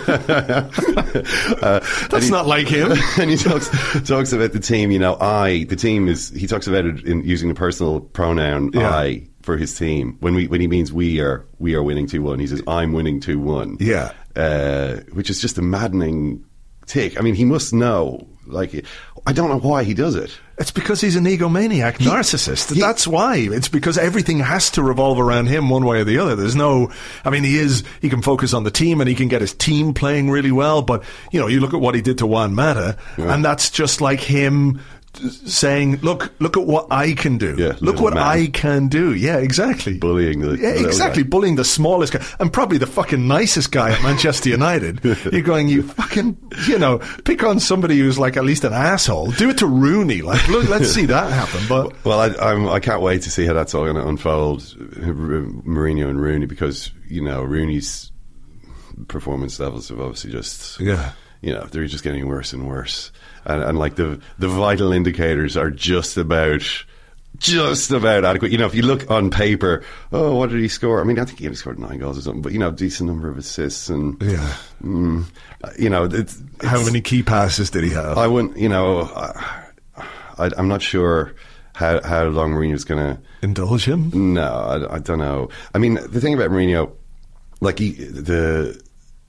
uh, That's he, not like him. And he talks talks about the team. You know, I. The team is. He talks about it in using the personal pronoun yeah. I for his team. When we when he means we are we are winning two one. He says I'm winning two one. Yeah, uh, which is just a maddening tick. I mean, he must know. Like, I don't know why he does it. It's because he's an egomaniac, he, narcissist. He, That's why. It's because everything has to revolve around him one way or the other. There's no, I mean, he is, he can focus on the team and he can get his team playing really well. But, you know, you look at what he did to Juan Mata, yeah. and that's just like him saying, look, look at what I can do. Yeah, look what man. I can do. Yeah, exactly. Bullying the Yeah, exactly. Guy. Bullying the smallest guy. And probably the fucking nicest guy at Manchester United. You're going, you fucking, you know, pick on somebody who's like at least an asshole. Do it to Rooney. Like, look, let's see that happen. But Well, I, I'm, I can't wait to see how that's all going to unfold, Mourinho and Rooney, because, you know, Rooney's performance levels have obviously just, yeah. you know, they're just getting worse and worse. And, and like the the vital indicators are just about just about adequate. You know, if you look on paper, oh, what did he score? I mean, I think he only scored nine goals or something, but you know, decent number of assists and yeah, mm, you know, it's, it's, how many key passes did he have? I wouldn't, you know, I, I, I'm not sure how how long Mourinho's going to indulge him. No, I, I don't know. I mean, the thing about Mourinho, like he the.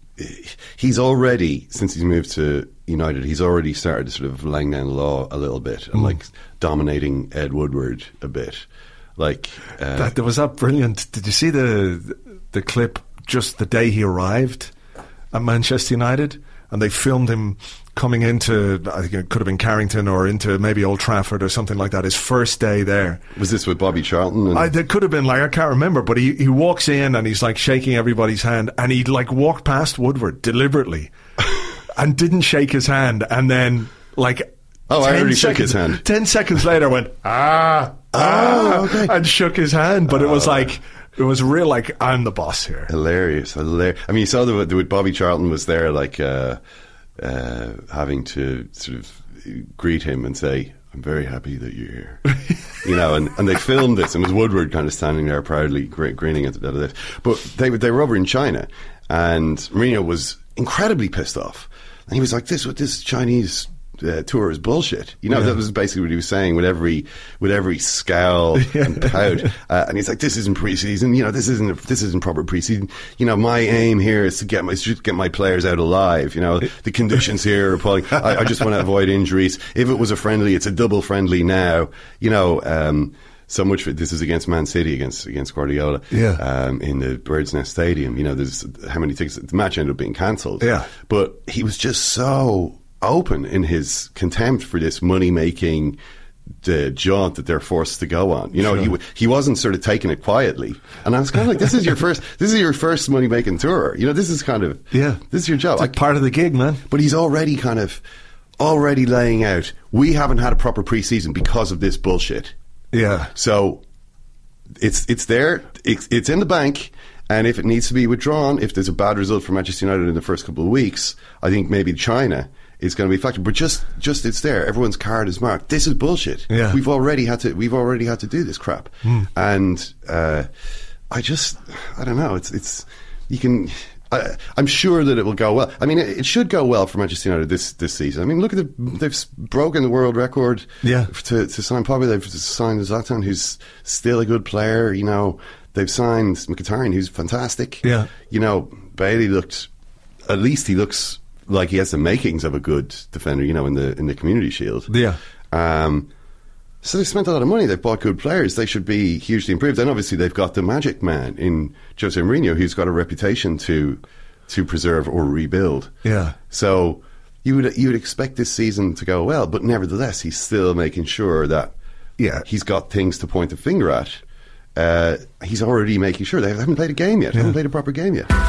He's already, since he's moved to United, he's already started sort of laying down the law a little bit and mm. like dominating Ed Woodward a bit. Like uh, that, there was that brilliant. Did you see the the clip just the day he arrived at Manchester United, and they filmed him coming into, I think it could have been Carrington or into maybe Old Trafford or something like that, his first day there. Was this with Bobby Charlton? And I, there could have been, like, I can't remember, but he, he walks in and he's like shaking everybody's hand, and he like walked past Woodward deliberately and didn't shake his hand, and then like oh I already shook seconds, his hand ten seconds later went ah ah oh, okay. and shook his hand, but oh. it was like it was real, like, I'm the boss here. Hilarious, hilarious. I mean, you saw the, the with Bobby Charlton was there, like uh, uh, having to sort of greet him and say, "I'm very happy that you're here." You know, and, and they filmed this, and it was Woodward kind of standing there proudly gr- grinning at this. But they, they were over in China, and Mourinho was incredibly pissed off. And he was like, this, this Chinese uh, tour is bullshit. You know, yeah. That was basically what he was saying with every with every scowl yeah. and pout. Uh, and he's like, this isn't pre-season. You know, this isn't this isn't proper pre-season. You know, my aim here is to get my to get my players out alive. You know, the conditions here are appalling. I, I just want to avoid injuries. If it was a friendly, it's a double friendly now. You know, um, so much for this is against Man City, against against Guardiola, yeah. um, in the Bird's Nest Stadium. You know, there's how many tickets. The match ended up being cancelled. Yeah, but he was just so open in his contempt for this money-making the jaunt that they're forced to go on. You know, sure. he he wasn't sort of taking it quietly. And I was kind of like, this is your first this is your first money-making tour. You know, this is kind of, yeah, this is your job. It's like part of the gig, man. But he's already kind of, already laying out, we haven't had a proper pre-season because of this bullshit. Yeah. So, it's it's there, it's, it's in the bank, and if it needs to be withdrawn, if there's a bad result for Manchester United in the first couple of weeks, I think maybe China is going to be a factor. But just, just it's there. Everyone's card is marked. This is bullshit. Yeah. We've already had to. We've already had to do this crap. Mm. And uh, I just, I don't know. It's, it's. You can. I, I'm sure that it will go well. I mean, it, it should go well for Manchester United this, this season. I mean, look at the. They've broken the world record. Yeah. To to sign Pogba, they've signed Zlatan, who's still a good player. You know, they've signed Mkhitaryan, who's fantastic. Yeah. You know, Bailey looked. At least he looks like he has the makings of a good defender, you know, in the in the Community Shield. Yeah. Um, so they've spent a lot of money. They've bought good players. They should be hugely improved. And obviously they've got the magic man in Jose Mourinho, who's got a reputation to to preserve or rebuild. Yeah. So you would you would expect this season to go well, but nevertheless, he's still making sure that yeah he's got things to point the finger at. Uh, he's already making sure they haven't played a game yet. Yeah. Haven't played a proper game yet.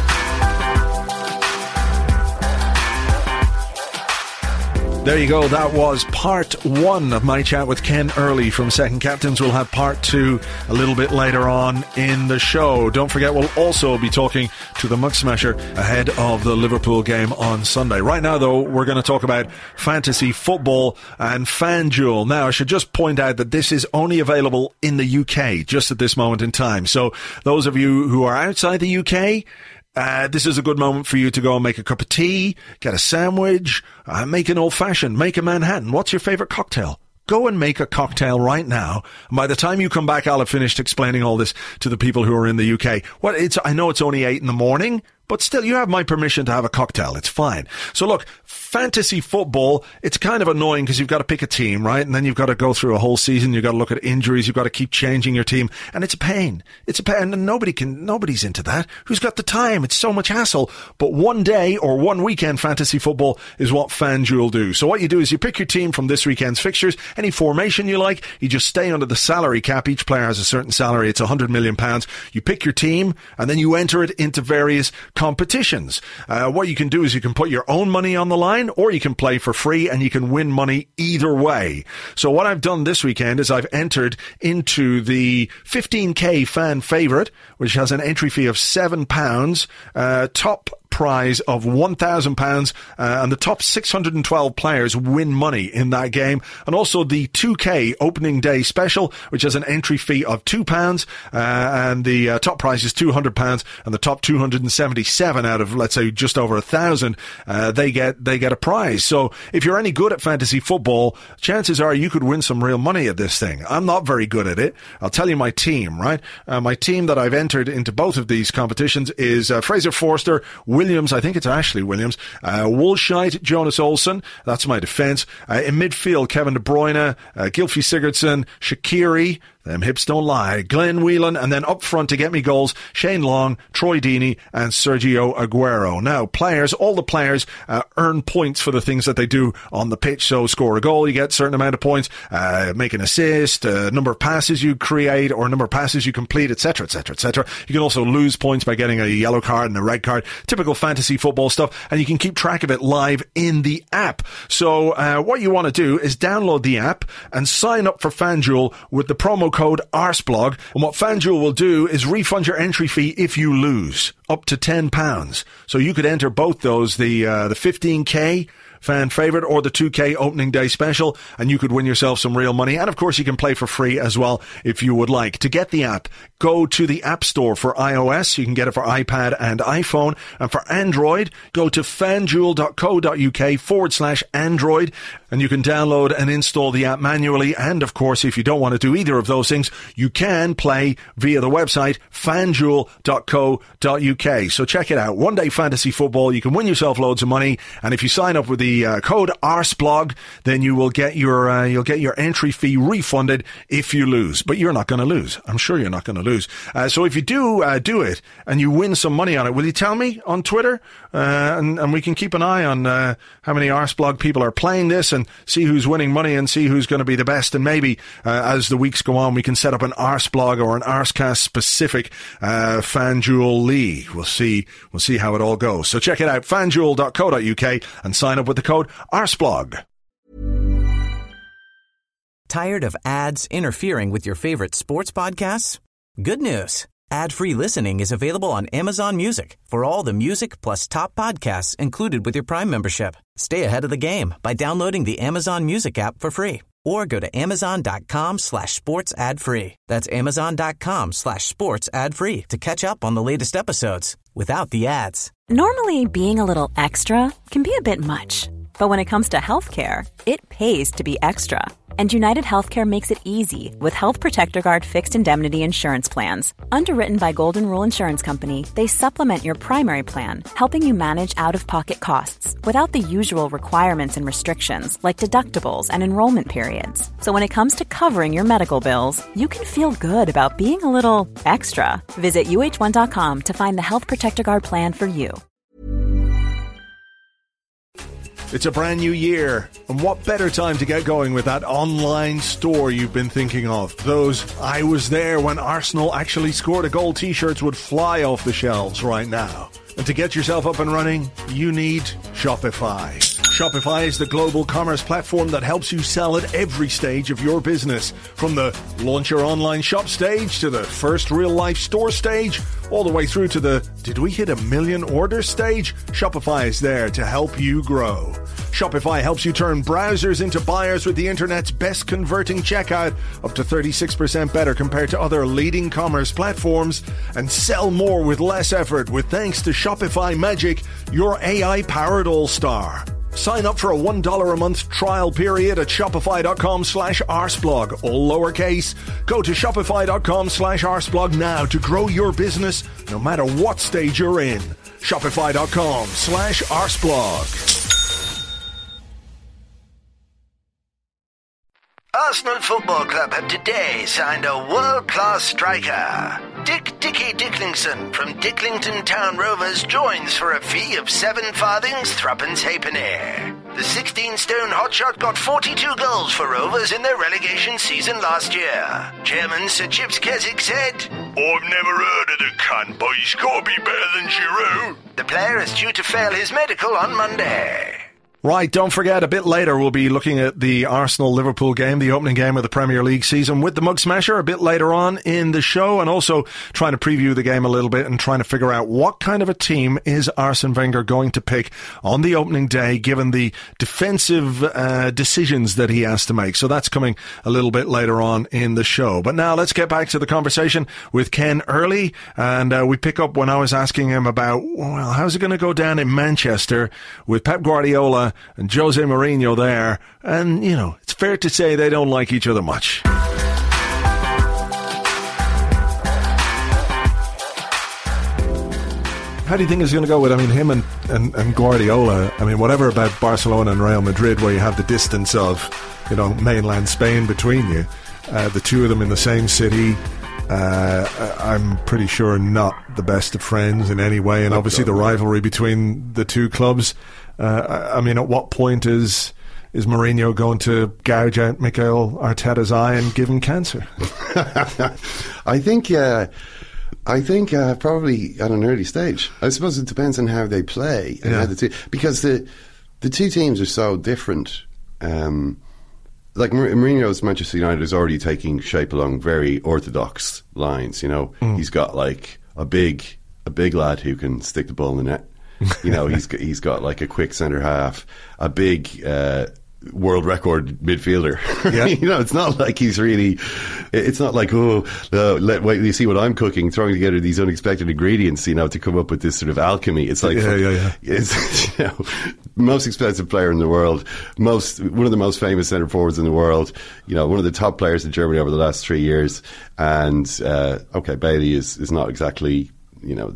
There you go. That was part one of my chat with Ken Early from Second Captains. We'll have part two a little bit later on in the show. Don't forget, we'll also be talking to the Mug Smasher ahead of the Liverpool game on Sunday. Right now, though, we're going to talk about fantasy football and FanDuel. Now, I should just point out that this is only available in the U K just at this moment in time. So those of you who are outside the U K, Uh, this is a good moment for you to go and make a cup of tea, get a sandwich, uh, make an old-fashioned, make a Manhattan. What's your favourite cocktail? Go and make a cocktail right now. And by the time you come back, I'll have finished explaining all this to the people who are in the U K. Well, it's, I know it's only eight in the morning, but still, you have my permission to have a cocktail. It's fine. So look, fantasy football, it's kind of annoying because you've got to pick a team, right? And then you've got to go through a whole season. You've got to look at injuries. You've got to keep changing your team. And it's a pain. It's a pain. And nobody can, nobody's into that. Who's got the time? It's so much hassle. But one day or one weekend fantasy football is what FanDuel do. So what you do is you pick your team from this weekend's fixtures, any formation you like. You just stay under the salary cap. Each player has a certain salary. It's one hundred million pounds. You pick your team and then you enter it into various competitions. Uh, what you can do is you can put your own money on the line, or you can play for free and you can win money either way. So what I've done this weekend is I've entered into the fifteen K fan favourite, which has an entry fee of seven pounds, uh, top prize of one thousand pounds, uh, and the top six hundred twelve players win money in that game. And also the two K opening day special, which has an entry fee of two pounds, uh, and the uh, top prize is two hundred pounds, and the top two hundred seventy-seven out of, let's say, just over a thousand, uh, they get they get a prize. So if you're any good at fantasy football, chances are you could win some real money at this thing. I'm not very good at it. I'll tell you my team, right? Uh, my team that I've entered into both of these competitions is uh, Fraser Forster, Williams, I think it's Ashley Williams, uh, Woolshite, Jonas Olsen, that's my defence. Uh, in midfield, Kevin De Bruyne, uh, Gylfi Sigurdsson, Shaqiri, them hips don't lie, Glenn Whelan, and then up front to get me goals, Shane Long, Troy Deeney, and Sergio Aguero. Now, players, all the players uh, earn points for the things that they do on the pitch. So score a goal, you get a certain amount of points, uh, make an assist, uh, number of passes you create, or number of passes you complete, et cetera, et cetera, et cetera. You can also lose points by getting a yellow card and a red card, typical fantasy football stuff, and you can keep track of it live in the app. So uh, what you want to do is download the app and sign up for FanDuel with the promo code ARSEBLOG, and what FanDuel will do is refund your entry fee if you lose, up to ten pounds. So you could enter both those, the uh, the fifteen K fan favourite or the two K opening day special, and you could win yourself some real money. And of course, you can play for free as well if you would like. To get the app, go to the App Store for iOS. You can get it for iPad and iPhone. And for Android, go to fanduel.co.uk forward slash Android, and you can download and install the app manually. And of course, if you don't want to do either of those things, you can play via the website fanduel dot co dot uk. So check it out. One day fantasy football. You can win yourself loads of money, and if you sign up with the uh, code ARSBLOG, then you will get your uh, you'll get your entry fee refunded if you lose. But you're not going to lose. I'm sure you're not going to lose. Uh, so if you do uh, do it and you win some money on it, will you tell me on Twitter? Uh, and, and we can keep an eye on uh, how many ArsBlog people are playing this and see who's winning money and see who's going to be the best. And maybe uh, as the weeks go on, we can set up an ArsBlog or an Arscast specific uh, FanDuel league. We'll see. We'll see how it all goes. So check it out, fanduel dot co dot uk, and sign up with the code ArsBlog. Tired of ads interfering with your favorite sports podcasts? Good news. Ad-free listening is available on Amazon Music for all the music plus top podcasts included with your Prime membership. Stay ahead of the game by downloading the Amazon Music app for free or go to amazon.com slash sports ad free. That's amazon.com slash sports ad free to catch up on the latest episodes without the ads. Normally, being a little extra can be a bit much. But when it comes to healthcare, it pays to be extra. And United Healthcare makes it easy with Health Protector Guard fixed indemnity insurance plans. Underwritten by Golden Rule Insurance Company, they supplement your primary plan, helping you manage out-of-pocket costs without the usual requirements and restrictions like deductibles and enrollment periods. So when it comes to covering your medical bills, you can feel good about being a little extra. Visit U H one dot com to find the Health Protector Guard plan for you. It's a brand new year, and what better time to get going with that online store you've been thinking of? Those I was there when Arsenal actually scored a goal t-shirts would fly off the shelves right now. And to get yourself up and running, you need Shopify. Shopify is the global commerce platform that helps you sell at every stage of your business. From the launch your online shop stage to the first real-life store stage, all the way through to the did we hit a million orders stage? Shopify is there to help you grow. Shopify helps you turn browsers into buyers with the internet's best converting checkout, up to thirty-six percent better compared to other leading commerce platforms, and sell more with less effort with thanks to Shopify Magic, your A I-powered all-star. Sign up for a one dollar a month trial period at shopify.com slash arsblog, all lowercase. Go to shopify.com slash arsblog now to grow your business no matter what stage you're in. Shopify.com slash arsblog. Arsenal Football Club have today signed a world-class striker. Dick Dicky Dicklingson from Dicklington Town Rovers joins for a fee of seven farthings threepence halfpenny. The sixteen-stone hotshot got forty-two goals for Rovers in their relegation season last year. Chairman Sir Chips Keswick said, I've never heard of the cunt, but he's got to be better than Giroud. The player is due to fail his medical on Monday. Right, don't forget, a bit later we'll be looking at the Arsenal-Liverpool game, the opening game of the Premier League season with the Mug Smasher a bit later on in the show, and also trying to preview the game a little bit and trying to figure out what kind of a team is Arsene Wenger going to pick on the opening day given the defensive uh, decisions that he has to make. So that's coming a little bit later on in the show. But now let's get back to the conversation with Ken Early, and uh, we pick up when I was asking him about, well, how's it going to go down in Manchester with Pep Guardiola and Jose Mourinho there, and, you know, it's fair to say they don't like each other much. How do you think it's going to go with, I mean, him and, and, and Guardiola? I mean, whatever about Barcelona and Real Madrid, where you have the distance of, you know, mainland Spain between you, uh, the two of them in the same city, uh, I'm pretty sure not the best of friends in any way, and obviously the rivalry between the two clubs. Uh, I mean, at what point is is Mourinho going to gouge out Mikel Arteta's eye and give him cancer? I think, uh, I think uh, probably at an early stage. I suppose it depends on how they play, and yeah. how the two, because the the two teams are so different. Um, like Mourinho's Manchester United is already taking shape along very orthodox lines. You know, mm. he's got like a big a big lad who can stick the ball in the net. You know, he's he's got like a quick centre half, a big uh, world record midfielder. Yeah. You know, it's not like he's really. It's not like oh, uh, let wait, you see what I'm cooking, throwing together these unexpected ingredients, you know, to come up with this sort of alchemy. It's like yeah, yeah, yeah. It's, you know, most expensive player in the world, most one of the most famous centre forwards in the world. You know, one of the top players in Germany over the last three years. And uh, okay, Bailey is is not exactly. You know,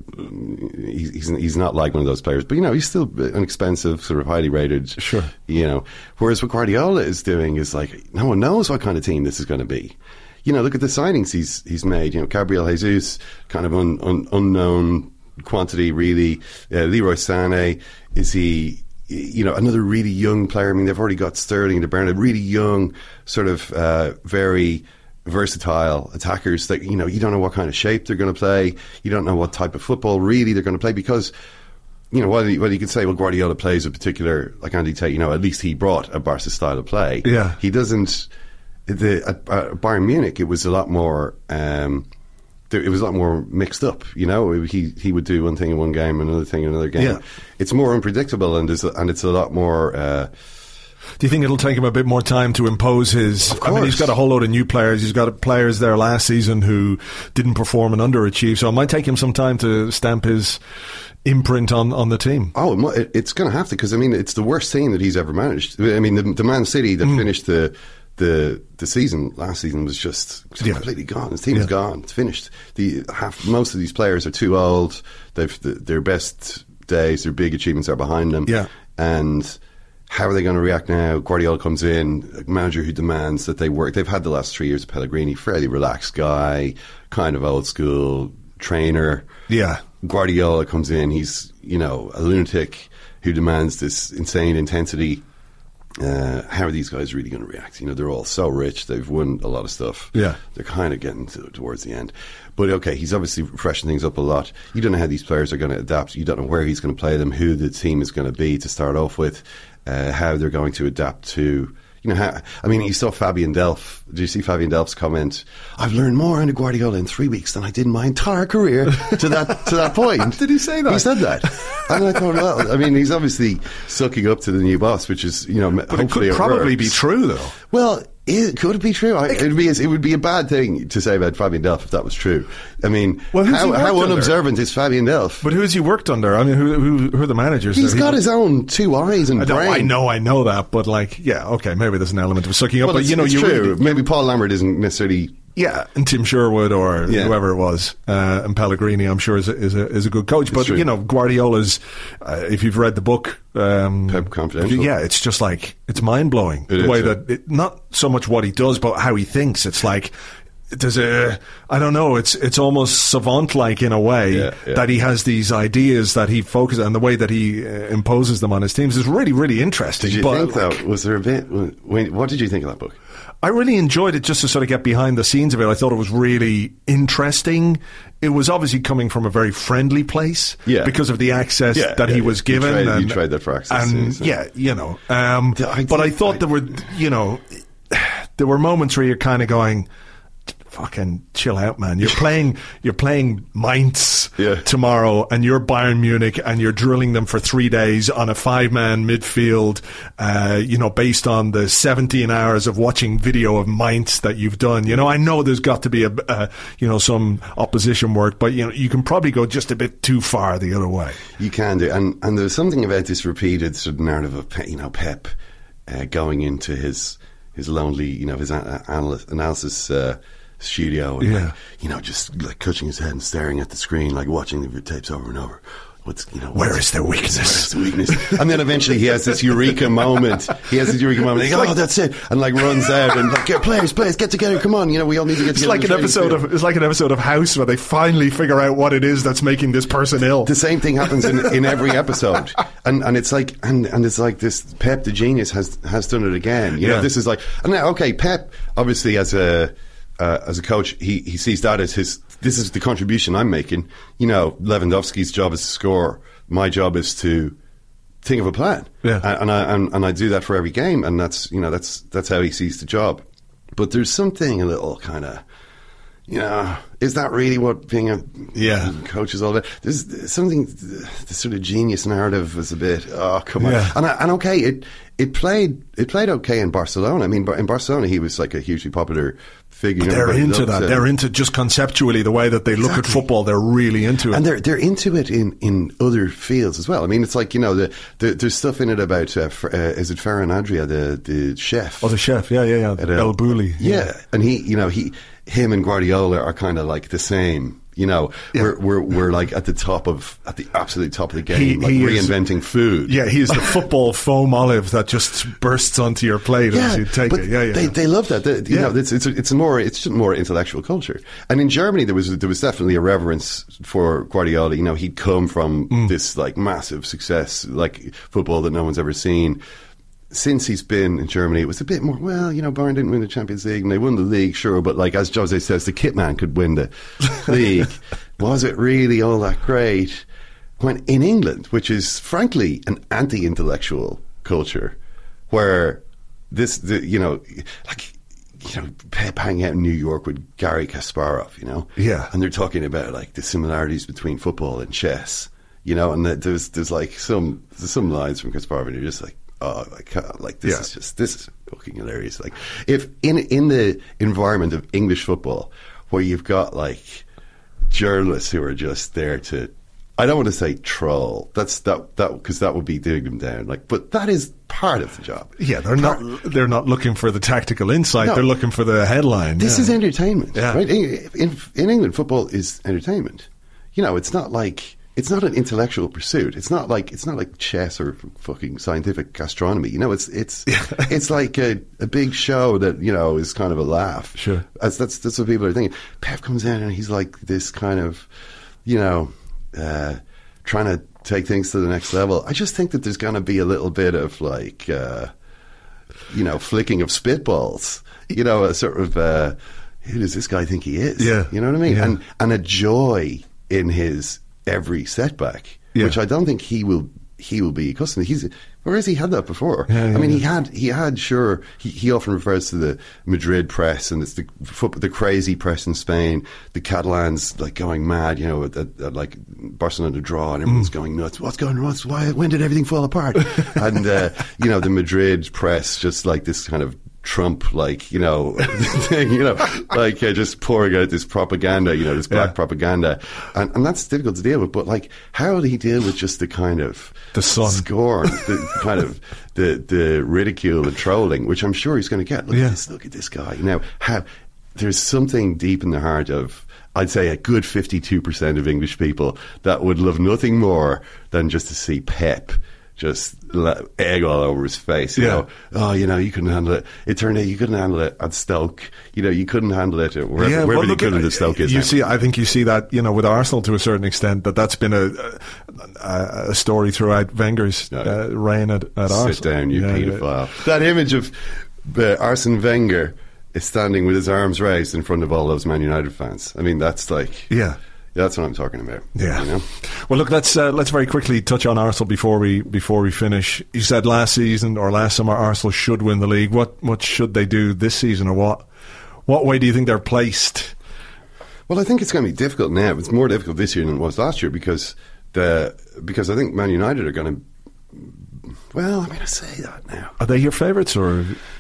he's he's not like one of those players, but you know, he's still an expensive, sort of highly rated. Sure. You know, whereas what Guardiola is doing is like no one knows what kind of team this is going to be. You know, look at the signings he's he's made. You know, Gabriel Jesus, kind of un, un, unknown quantity, really. Uh, Leroy Sané, is he? You know, another really young player. I mean, they've already got Sterling, De Bruyne, really young, sort of uh, very. versatile attackers that, you know, you don't know what kind of shape they're going to play. You don't know what type of football really they're going to play because, you know, while you, while you could say, well, Guardiola plays a particular, like Andy Tate, you know, at least he brought a Barca style of play. Yeah. He doesn't, the, at, at Bayern Munich, it was a lot more, um, there, it was a lot more mixed up, you know. He he would do one thing in one game, another thing in another game. Yeah. It's more unpredictable and, there's, and it's a lot more, uh, do you think it'll take him a bit more time to impose his... Of course. I mean, he's got a whole load of new players. He's got players there last season who didn't perform and underachieve, so it might take him some time to stamp his imprint on, on the team. Oh, it, it's going to have to, because, I mean, it's the worst team that he's ever managed. I mean, the, the Man City that mm. finished the, the the season, last season, was just yeah. completely gone. His team is yeah. gone. It's finished. The half, Most of these players are too old. They've the, their best days, their big achievements are behind them. Yeah. And... how are they going to react now? Guardiola comes in, a manager who demands that they work. They've had the last three years of Pellegrini, fairly relaxed guy, kind of old school trainer. Yeah. Guardiola comes in, he's, you know, a lunatic who demands this insane intensity. Uh, how are these guys really going to react? You know, they're all so rich. They've won a lot of stuff. Yeah. They're kind of getting to, towards the end. But okay, he's obviously freshened things up a lot. You don't know how these players are going to adapt. You don't know where he's going to play them, who the team is going to be to start off with, uh, how they're going to adapt to... You know, how, I mean, you saw Fabian Delph. Did you see Fabian Delph's comment? I've learned more under Guardiola in three weeks than I did in my entire career to that to that point. Did he say that? He said that. And I thought, well, I mean, he's obviously sucking up to the new boss, which is, you know, but hopefully it could it probably works. be true, though. Well, it, could it be true? I, it'd be, it would be a bad thing to say about Fabian Delph if that was true. I mean, well, how, how under? unobservant is Fabian Delph? But who's he worked under? I mean, who who, who are the managers? He's there? got he, his own two eyes and I brain. know, I know, I know that, but like, yeah, okay, maybe there's an element of sucking up. Well, but it's, you know, it's you true. really, Maybe Paul Lambert isn't necessarily. Yeah, and Tim Sherwood or yeah. whoever it was, uh, and Pellegrini, I'm sure is a, is a, is a good coach. But true. you know, Guardiola's, uh, if you've read the book, um, Pep Confidential, yeah, it's just like it's mind blowing it the is, way yeah. that it, not so much what he does, but how he thinks. It's like there's a, I don't know, it's it's almost savant like in a way yeah, yeah. that he has these ideas that he focuses on, the way that he uh, imposes them on his teams is really really interesting. Did you but, think like, though? Was there a bit? When, what did you think of that book? I really enjoyed it just to sort of get behind the scenes of it. I thought it was really interesting. It was obviously coming from a very friendly place yeah. because of the access yeah, that yeah, he yeah. was given. You tried, and, you tried that for access. And so. yeah, you know. Um, I but I think- thought I- there were, you know, there were moments where you're kind of going, fucking chill out, man. You're playing you're playing Mainz Yeah. tomorrow and you're Bayern Munich and you're drilling them for three days on a five-man midfield, uh, you know, based on the seventeen hours of watching video of Mainz that you've done. You know, I know there's got to be, a, a you know, some opposition work, but, you know, you can probably go just a bit too far the other way. You can do. And, and there's something about this repeated sort of narrative of, Pe- you know, Pep uh, going into his his lonely, you know, his a- analysis, analysis uh, studio and, Yeah. like, you know, just like clutching his head and staring at the screen, like watching the tapes over and over. What's, you know, Where what's- is their weakness? Where's the weakness? And then eventually he has this eureka moment. He has this eureka moment. Like, oh, that's it. And like runs out and like, get players, players, get together. Come on. You know, we all need to get It's together. like an episode of it's like an episode of House where they finally figure out what it is that's making this person ill. The same thing happens in, in every episode, and and it's like and, and it's like this. Pep the genius has has done it again. You Yeah. know, this is like and now okay. Pep obviously as a uh, as a coach, he he sees that as his. This is the contribution I'm making. You know, Lewandowski's job is to score. My job is to think of a plan. Yeah. and, and I and, and I do that for every game, and that's you know that's that's how he sees the job. But there's something a little kind of. you know, is that really what being a yeah. coach is all about? There's, there's something, the sort of genius narrative was a bit, oh, come on. Yeah. And, and okay, it it played it played okay in Barcelona. I mean, in Barcelona, he was like a hugely popular figure. But they're into that. It. They're into just conceptually the way that they exactly. look at football. They're really into it. And they're they're into it in, in other fields as well. I mean, it's like, you know, the, the there's stuff in it about, uh, uh, is it Ferran Adria, the, the chef? Oh, the chef, yeah, yeah, yeah. El Bulli. Yeah. yeah, and he, you know, he... him and Guardiola are kind of like the same, you know. Yeah. We're we're we're like at the top of at the absolute top of the game, he, like he reinventing is, food. Yeah, he is the football foam olive that just bursts onto your plate yeah, as you take but it. Yeah, yeah. They they love that. They, you yeah. know, it's it's a, it's a more it's just more intellectual culture. And in Germany, there was there was definitely a reverence for Guardiola. You know, he'd come from mm. this like massive success, like football that no one's ever seen. Since he's been in Germany, it was a bit more, well, you know, Bayern didn't win the Champions League and they won the league, sure, but like as Jose says, the kit man could win the league. Was it really all that great? When in England, which is frankly an anti-intellectual culture, where this, the, you know, like, you know, Pep hanging out in New York with Garry Kasparov, you know? Yeah. And they're talking about like the similarities between football and chess, you know, and there's, there's like some, there's some lines from Kasparov and you're just like, oh, I can't, like this yeah. is just this is fucking hilarious. Like if in in the environment of English football, where you've got like journalists who are just there to, I don't want to say troll. That's that that because that would be doing them down. Like, but that is part of the job. Yeah, they're part, not they're not looking for the tactical insight. No, they're looking for the headline. This yeah. is entertainment, yeah. right? In, in, in England, football is entertainment. You know, it's not like. It's not an intellectual pursuit. It's not like it's not like chess or fucking scientific gastronomy. You know, it's it's it's like a, a big show that, you know, is kind of a laugh. Sure, As that's that's what people are thinking. Pep comes in and he's like this kind of, you know, uh, trying to take things to the next level. I just think that there's going to be a little bit of like, uh, you know, flicking of spitballs. You know, a sort of uh, who does this guy think he is? Yeah, you know what I mean? Yeah. And and a joy in his every setback, yeah. which I don't think he will he will be accustomed to. He's whereas he had that before. Yeah, yeah, I mean, yeah. he had he had sure. He, he often refers to the Madrid press and it's the the crazy press in Spain. The Catalans like going mad, you know, at, at, at like Barcelona draw and everyone's mm. going nuts. What's going on? What's, why? When did everything fall apart? and uh, you know, the Madrid press just like this kind of Trump, like, you know, thing, you know, like uh, just pouring out this propaganda, you know, this black yeah. propaganda. And, and that's difficult to deal with. But, like, how will he deal with just the kind of the sun. scorn, the kind of the, the ridicule and trolling, which I'm sure he's going to get. Look yeah. at this, look at this guy. Now, how, there's something deep in the heart of, I'd say a good fifty-two percent of English people that would love nothing more than just to see Pep just egg all over his face, you yeah. know. Oh, you know, you couldn't handle it. It turned out you couldn't handle it at Stoke. You know, you couldn't handle it wherever, yeah, wherever well, you couldn't at Stoke is. You now. see, I think you see that, you know, with Arsenal to a certain extent, that that's been a a, a story throughout Wenger's no, uh, reign at, at sit Arsenal. Sit down, you yeah, paedophile. Yeah. That image of uh, Arsene Wenger is standing with his arms raised in front of all those Man United fans. I mean, that's like... Yeah. Yeah, that's what I'm talking about. Yeah. You know? Well, look, let's uh, let's very quickly touch on Arsenal before we before we finish. You said last season or last summer Arsenal should win the league. What what should they do this season, or what what way do you think they're placed? Well, I think it's going to be difficult now. It's more difficult this year than it was last year because the because I think Man United are going to. Well, I'm going to say that now. Are they your favourites, or?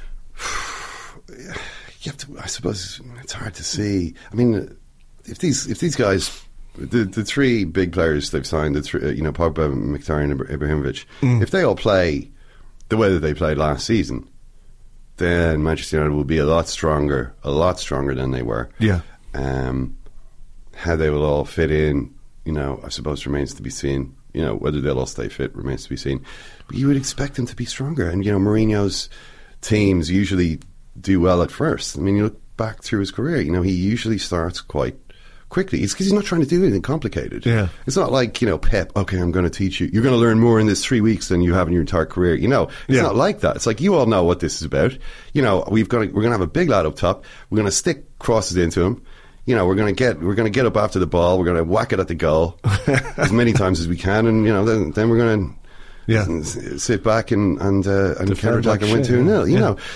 You have to. I suppose it's hard to see. I mean, if these if these guys. The the three big players they've signed, the three, you know, Pogba, Mkhitaryan, and Ibrahimovic, mm. if they all play the way that they played last season, then Manchester United will be a lot stronger, a lot stronger than they were. Yeah. Um, how they will all fit in, you know, I suppose remains to be seen. You know, whether they'll all stay fit remains to be seen. But you would expect them to be stronger. And, you know, Mourinho's teams usually do well at first. I mean, you look back through his career, you know, he usually starts quite quickly. It's because he's not trying to do anything complicated. Yeah. It's not like, you know, Pep, okay, I'm going to teach you. You're going to learn more in this three weeks than you have in your entire career. You know, it's yeah. not like that. It's like, you all know what this is about. You know, we've got to, we're going to have a big lad up top. We're going to stick crosses into him. You know, we're going to get we're going to get up after the ball. We're going to whack it at the goal as many times as we can, and you know, then then we're going to yeah. sit back and and uh, and counter attack and win two nil. You yeah. know,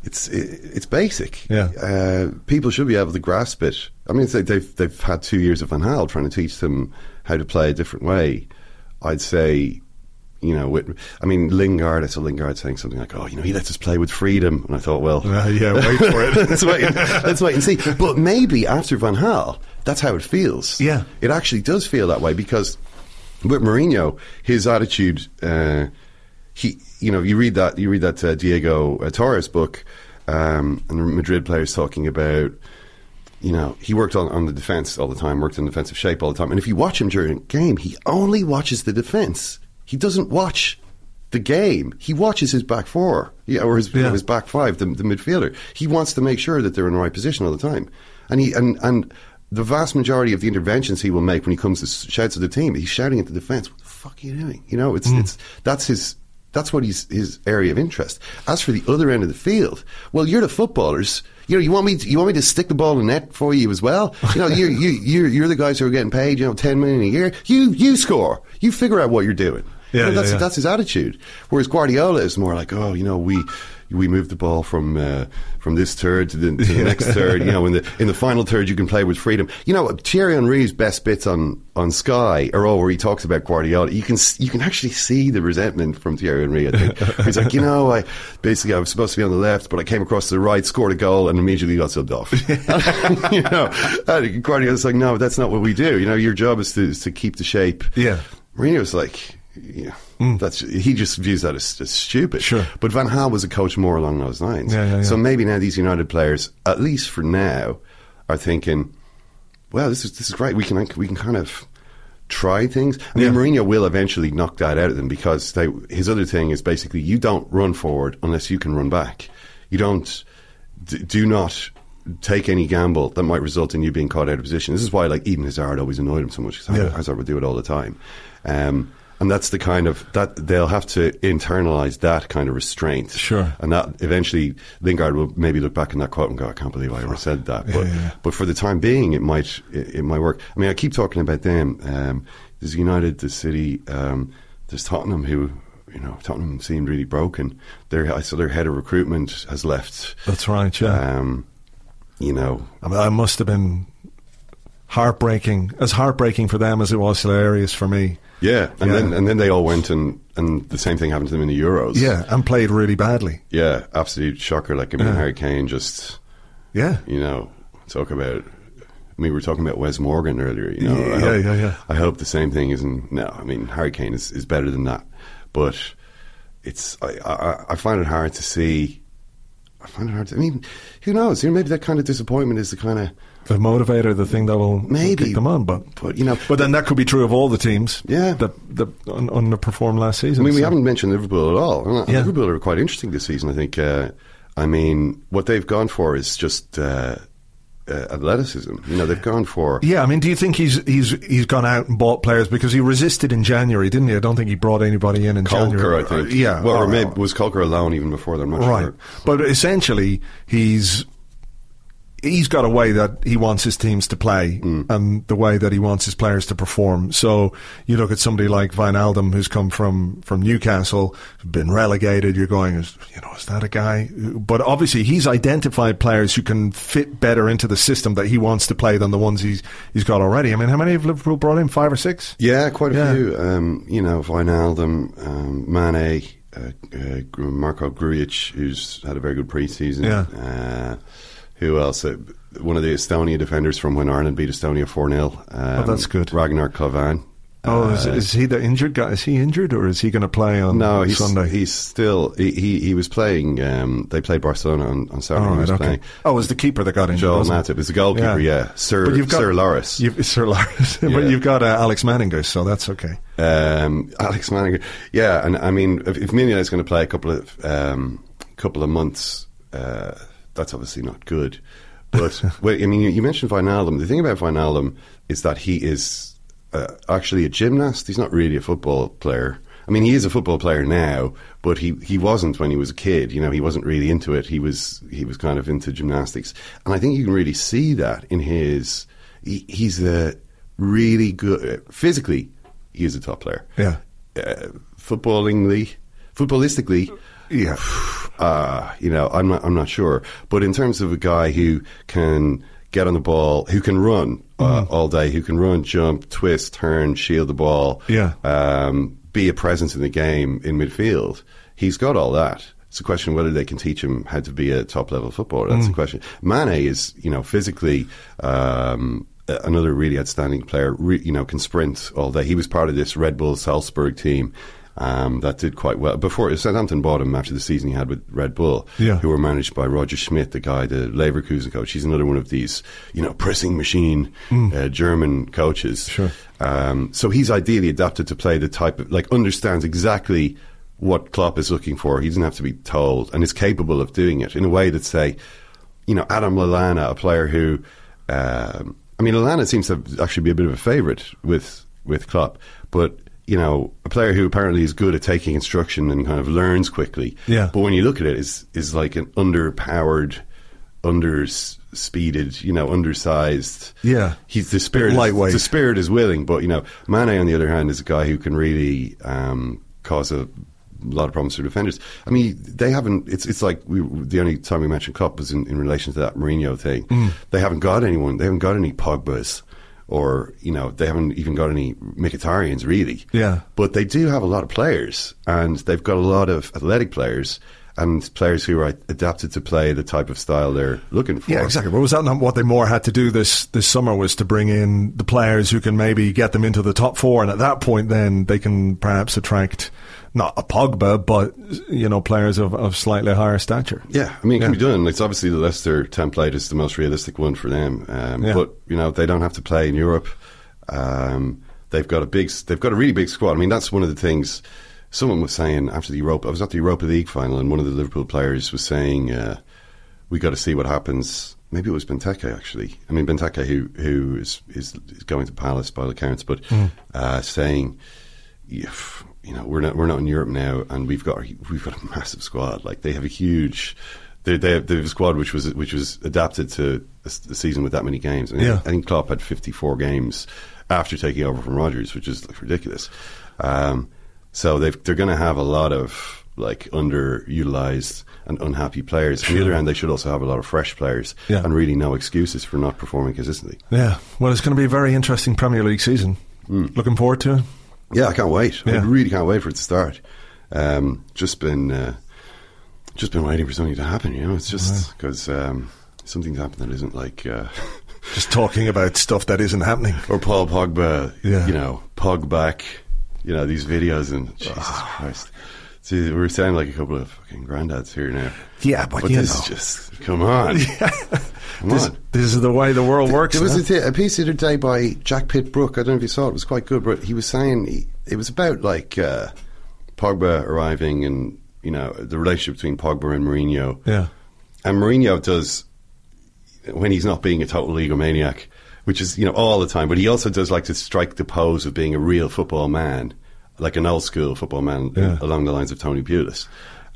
it's it, it's basic. Yeah. Uh, people should be able to grasp it. I mean, it's like they've they've had two years of Van Gaal trying to teach them how to play a different way. I'd say, you know, with, I mean, Lingard, I saw Lingard saying something like, oh, you know, he lets us play with freedom. And I thought, well... Uh, yeah, wait for it. let's, wait, let's wait and see. But maybe after Van Gaal, that's how it feels. Yeah. It actually does feel that way, because with Mourinho, his attitude, uh, he, you know, you read that, you read that uh, Diego uh, Torres book, um, and the Madrid players talking about, you know, he worked on, on the defence all the time, worked in defensive shape all the time. And if you watch him during a game, he only watches the defence. He doesn't watch the game. He watches his back four, yeah, or his, yeah. his back five, the, the midfielder. He wants to make sure that they're in the right position all the time. And he and, and the vast majority of the interventions he will make when he comes to shouts at the team, he's shouting at the defence, what the fuck are you doing? You know, it's mm. it's that's his that's what he's his area of interest. As for the other end of the field, well, you're the footballers. You know, you want me to, you want me to stick the ball in the net for you as well? You know, you're, you, you're, you're the guys who are getting paid, you know, ten million a year. You, you score. You figure out what you're doing. Yeah, you know, yeah, that's, yeah. that's his attitude. Whereas Guardiola is more like, oh, you know, we, we move the ball from, uh, from this third to the, to the next third. You know, in the, in the final third, you can play with freedom. You know, Thierry Henry's best bits on, on Sky are all where he talks about Guardiola. You can, you can actually see the resentment from Thierry Henry, I think. He's like, you know, I, basically I was supposed to be on the left, but I came across to the right, scored a goal, and immediately got subbed off. You know, and Guardiola's like, no, that's not what we do. You know, your job is to, is to keep the shape. Yeah. Mourinho's like, yeah, mm. that's he just views that as, as stupid. Sure. But Van Gaal was a coach more along those lines. Yeah, yeah, yeah. So maybe now these United players, at least for now, are thinking, well, this is this is great. We can we can kind of try things. I mean, yeah. Mourinho will eventually knock that out of them, because they, his other thing is basically you don't run forward unless you can run back. You don't d- do not take any gamble that might result in you being caught out of position. This is why, like, Eden Hazard always annoyed him so much, because yeah. Hazard would do it all the time. Um, and that's the kind of, that they'll have to internalise that kind of restraint. Sure. And that eventually Lingard will maybe look back on that quote and go, I can't believe I ever said that. But yeah, yeah. but for the time being, it might it, it might work. I mean, I keep talking about them. Um, there's United, the City, um, there's Tottenham, who, you know, Tottenham seemed really broken. Their, I saw their head of recruitment has left. That's right, yeah. Um, you know. I mean, I must have been heartbreaking, as heartbreaking for them as it was hilarious for me. Yeah, and yeah. then and then they all went and, and the same thing happened to them in the Euros. Yeah, and played really badly. Yeah, absolute shocker. Like, I mean, yeah. Harry Kane just, yeah, you know, talk about. I mean, we were talking about Wes Morgan earlier. You know, yeah, I hope, yeah, yeah. I hope the same thing isn't. No, I mean, Harry Kane is, is better than that, but it's. I, I I find it hard to see. I find it hard to. I mean, who knows? You know, maybe that kind of disappointment is the kind of. The motivator, the thing that will maybe keep them on, but, but you know, but then that could be true of all the teams, yeah, that that un- underperformed last season. I mean, we so. haven't mentioned Liverpool at all. Yeah. Liverpool are quite interesting this season. I think. Uh, I mean, what they've gone for is just uh, uh, athleticism. You know, they've gone for. Yeah, I mean, do you think he's he's he's gone out and bought players because he resisted in January, didn't he? I don't think he brought anybody in in Colker, January. I think. Uh, yeah, well, or, or maybe was Colker alone even before that? I'm not right. sure. But essentially, he's. He's got a way that he wants his teams to play mm. and the way that he wants his players to perform. So you look at somebody like Wijnaldum, who's come from, from Newcastle, been relegated. You're going, you know, is that a guy? But obviously he's identified players who can fit better into the system that he wants to play than the ones he's he's got already. I mean, how many have Liverpool brought in? Five or six? Yeah, quite a yeah. few. Um, you know, Wijnaldum, um, Mane, uh, uh, Marko Grujic, who's had a very good pre-season. Yeah. Uh, Who else? Uh, one of the Estonia defenders from when Ireland beat Estonia four nil. Um, oh, that's good. Ragnar Klavan. Oh, uh, is, is he the injured guy? Is he injured, or is he going to play on no, he's, Sunday? he's still. He, he, he was playing. Um, they played Barcelona on, on Saturday. Oh, he was right, okay. playing. Oh, it was the keeper that got injured. Joel wasn't Matip. It's the goalkeeper, yeah. yeah. Sir, but you've got, Sir Loris. You've, Sir Loris. Yeah. But you've got uh, Alex Manninger, so that's okay. Um, Alex Manninger. Yeah, and I mean, if, if Mignolet is going to play a couple of um, couple of months, uh, that's obviously not good. But well, I mean, you, you mentioned Wijnaldum. The thing about Wijnaldum is that he is uh, actually a gymnast. He's not really a football player. I mean, he is a football player now, but he, he wasn't when he was a kid. You know, he wasn't really into it. He was he was kind of into gymnastics, and I think you can really see that in his. He, he's a really good physically. He is a top player. Yeah, uh, footballingly, footballistically. Yeah. Uh, you know, I'm not, I'm not sure. But in terms of a guy who can get on the ball, who can run uh, mm. all day, who can run, jump, twist, turn, shield the ball, yeah. um, be a presence in the game in midfield, he's got all that. It's a question whether they can teach him how to be a top-level footballer. That's mm. the question. Mane is, you know, physically um, another really outstanding player, re- you know, can sprint all day. He was part of this Red Bull Salzburg team um, that did quite well. Before, Southampton bought him after the season he had with Red Bull, yeah. who were managed by Roger Schmidt, the guy, the Leverkusen coach. He's another one of these, you know, pressing machine mm. uh, German coaches. Sure. Um, so he's ideally adapted to play the type of, like, understands exactly what Klopp is looking for. He doesn't have to be told, and is capable of doing it in a way that, say, you know, Adam Lallana, a player who, um, I mean, Lallana seems to actually be a bit of a favourite with with Klopp, but, you know, a player who apparently is good at taking instruction and kind of learns quickly. Yeah. But when you look at it, is is like an underpowered, under-speeded, you know, undersized. Yeah. He's the spirit. Lightweight. Is, the spirit is willing, but, you know, Mane on the other hand is a guy who can really um, cause a lot of problems for defenders. I mean, they haven't. It's it's like we, the only time we mentioned Klopp was in, in relation to that Mourinho thing. Mm. They haven't got anyone. They haven't got any Pogbas, or, you know, they haven't even got any Mkhitaryan's really. Yeah. But they do have a lot of players, and they've got a lot of athletic players and players who are adapted to play the type of style they're looking for. Yeah, exactly. But was that not what they more had to do this this summer, was to bring in the players who can maybe get them into the top four, and at that point then they can perhaps attract not a Pogba, but, you know, players of, of slightly higher stature. Yeah, I mean, it can yeah. be done. It's obviously the Leicester template is the most realistic one for them. Um, yeah. But, you know, they don't have to play in Europe. Um, they've got a big, they've got a really big squad. I mean, that's one of the things. Someone was saying after the Europa, I was at the Europa League final, and one of the Liverpool players was saying, uh, we got to see what happens. Maybe it was Benteke, actually. I mean, Benteke, who who is, is, is going to Palace by all accounts, but mm. uh, saying, you know, we're not we're not in Europe now, and we've got we've got a massive squad. Like, they have a huge, they they have, they have a squad which was which was adapted to a, a season with that many games. I mean, yeah. I think Klopp had fifty-four games after taking over from Rodgers, which is like ridiculous. Um, so they've, they're going to have a lot of like underutilized and unhappy players. On the other hand, they should also have a lot of fresh players yeah. and really no excuses for not performing consistently. Yeah, well, it's going to be a very interesting Premier League season. Mm. Looking forward to it. Yeah, I can't wait. Yeah. I really can't wait for it to start. Um, just been, uh, just been waiting for something to happen. You know, it's just because um, something's happened that isn't like uh, just talking about stuff that isn't happening. Or Paul Pogba, yeah. you know, Pog back. You know, these videos and Jesus oh. Christ. See, we're sounding like a couple of fucking granddads here now. Yeah, but, but you this know. is just come on. Yeah. Come this, on. This is the way the world works. There was huh? a, th- a piece the other day by Jack Pitt-Brooke. I don't know if you saw it. It was quite good, but he was saying he, it was about like uh, Pogba arriving and, you know, the relationship between Pogba and Mourinho. Yeah. And Mourinho does, when he's not being a total egomaniac, which is, you know, all the time, but he also does like to strike the pose of being a real football man, like an old school football man, yeah. along the lines of Tony Pulis.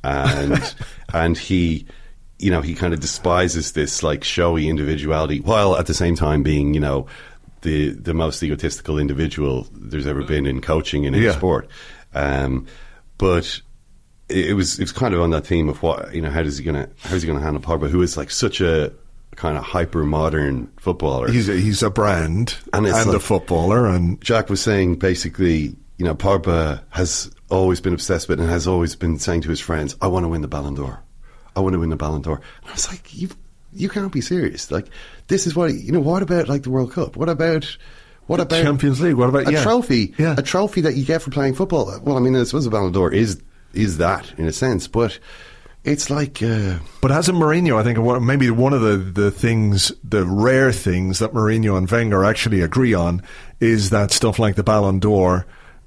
And and he, you know, he kind of despises this like showy individuality, while at the same time being, you know, the the most egotistical individual there's ever been in coaching and in yeah. sport. Um, but it, it was it was kind of on that theme of what, you know, how does he gonna how is he gonna handle Pogba, who is like such a kind of hyper modern footballer. He's a, he's a brand and, and like, a footballer. And Jack was saying basically, you know, Pogba has always been obsessed with and has always been saying to his friends, I want to win the Ballon d'Or. I want to win the Ballon d'Or. And I was like, you you can't be serious. Like, this is what, you know, what about like the World Cup? What about what the about Champions League? What about a yeah. trophy? Yeah. A trophy that you get for playing football. Well, I mean, I suppose the Ballon d'Or is is that in a sense, but it's like... Uh, but as a Mourinho, I think maybe one of the, the things, the rare things that Mourinho and Wenger actually agree on is that stuff like the Ballon d'Or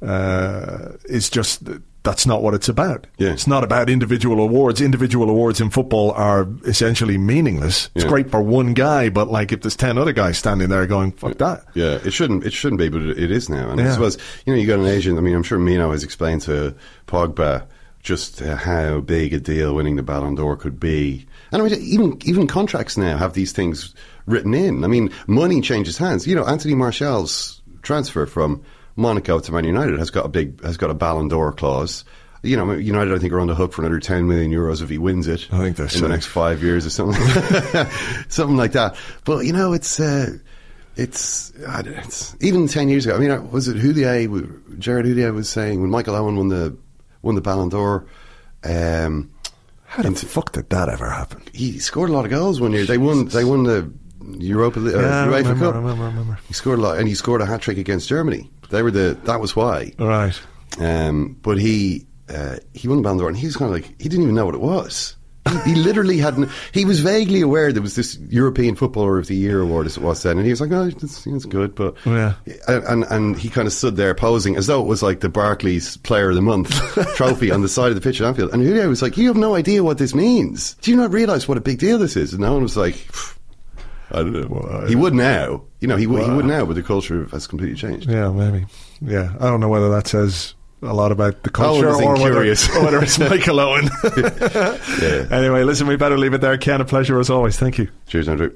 uh, is just... That's not what it's about. Yeah. It's not about individual awards. Individual awards in football are essentially meaningless. It's yeah. great for one guy, but like if there's ten other guys standing there going, fuck that. Yeah, it shouldn't it shouldn't be, but it is now. And yeah. I suppose, you know, you got an Asian, I mean, I'm sure Mino has explained to Pogba just uh, how big a deal winning the Ballon d'Or could be. And I mean, even even contracts now have these things written in. I mean, money changes hands. You know, Anthony Martial's transfer from Monaco to Man United has got a big has got a Ballon d'Or clause. you know, United, I think, are on the hook for another ten million euros if he wins it. I think that's in the next five years or something, something like that. But you know, it's uh, it's, I don't know, it's even ten years ago. I mean, was it Houllier? Gerard Houllier was saying when Michael Owen won the won the Ballon d'Or. Um, How the fuck did that ever happen? He scored a lot of goals one year. They won. They won the Europa uh, yeah, UEFA I remember, Cup. I remember, I remember. He scored a lot, and he scored a hat trick against Germany. They were the. That was why. Right. Um, but he uh, he won the Ballon d'Or, and he was kind of like he didn't even know what it was. He, he literally hadn't. He was vaguely aware there was this European Footballer of the Year award, as it was then, and he was like, "Oh, that's, that's good." But yeah, and and he kind of stood there posing as though it was like the Barclays Player of the Month trophy on the side of the pitch at Anfield. And Julio was like, "You have no idea what this means. Do you not realise what a big deal this is?" And no one was like, "I don't know." Well, I, he would now. You know, he would. Well, he would now, but the culture has completely changed. Yeah, maybe. Yeah, I don't know whether that says a lot about the culture or whether, or whether it's Michael Owen. Yeah. Anyway, listen, we better leave it there. Ken, a pleasure as always. Thank you. Cheers, Andrew.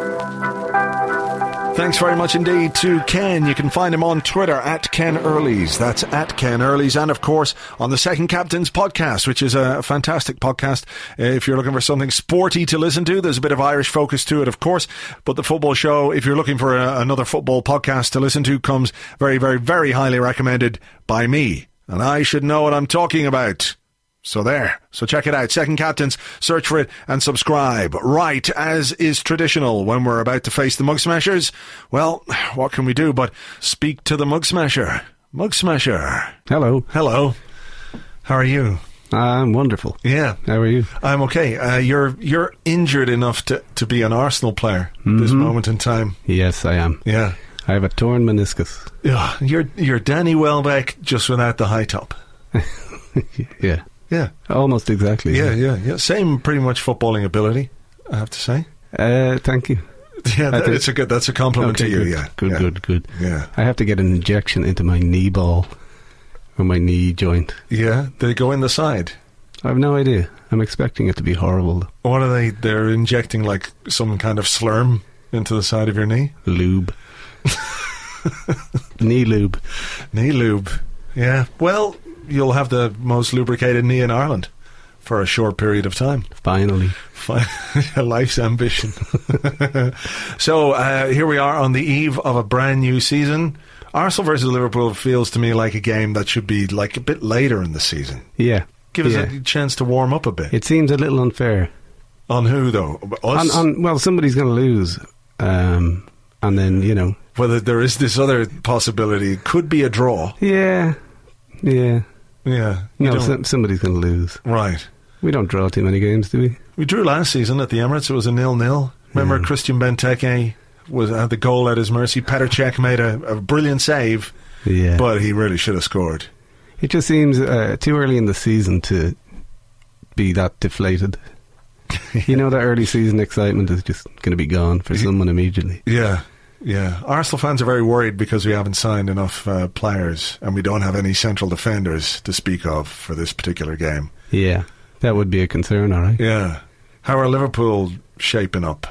Thanks very much indeed to Ken. You can find him on Twitter at Ken Earleys. That's at Ken Earleys. And of course on the Second Captains podcast, which is a fantastic podcast. If you're looking for something sporty to listen to, there's a bit of Irish focus to it, of course. But the football show, if you're looking for a, another football podcast to listen to, comes very, very, very highly recommended by me. And I should know what I'm talking about. So there. So check it out. Second Captains. Search for it and subscribe. Right, as is traditional when we're about to face the Mug Smashers. Well, what can we do but speak to the Mug Smasher? Mug Smasher. Hello. Hello. How are you? I'm wonderful. Yeah. How are you? I'm okay. Uh, you're you're injured enough to, to be an Arsenal player mm-hmm. at this moment in time. Yes, I am. Yeah. I have a torn meniscus. Yeah. You're you're Danny Welbeck just without the high top. Yeah. Yeah. Almost exactly. Yeah, yeah, yeah. Same pretty much footballing ability, I have to say. Uh, thank you. Yeah, that, it's a good, that's a compliment okay, to you, good, yeah. Good, yeah. good, good. Yeah. I have to get an injection into my knee ball or my knee joint. Yeah, they go in the side. I have no idea. I'm expecting it to be horrible. What are they? They're injecting like some kind of slurm into the side of your knee? Lube. Knee lube. Knee lube. Yeah. Well, you'll have the most lubricated knee in Ireland for a short period of time. Finally. Life's ambition. So uh, here we are on the eve of a brand new season. Arsenal versus Liverpool feels to me like a game that should be like a bit later in the season. Yeah. Give us yeah. a chance to warm up a bit. It seems a little unfair. On who, though? Us? On, on, well, somebody's going to lose. Um, and then, you know. Whether there is this other possibility. It could be a draw. Yeah. Yeah. Yeah. No, some, somebody's going to lose. Right. We don't draw too many games, do we? We drew last season at the Emirates. It was a nil-nil. Remember yeah. Christian Benteke was had the goal at his mercy. Petr Cech made a, a brilliant save. Yeah. But he really should have scored. It just seems uh, too early in the season to be that deflated. You know, that early season excitement is just going to be gone for someone immediately. Yeah. Yeah, Arsenal fans are very worried because we haven't signed enough uh, players and we don't have any central defenders to speak of for this particular game. Yeah, that would be a concern, all right. Yeah. How are Liverpool shaping up?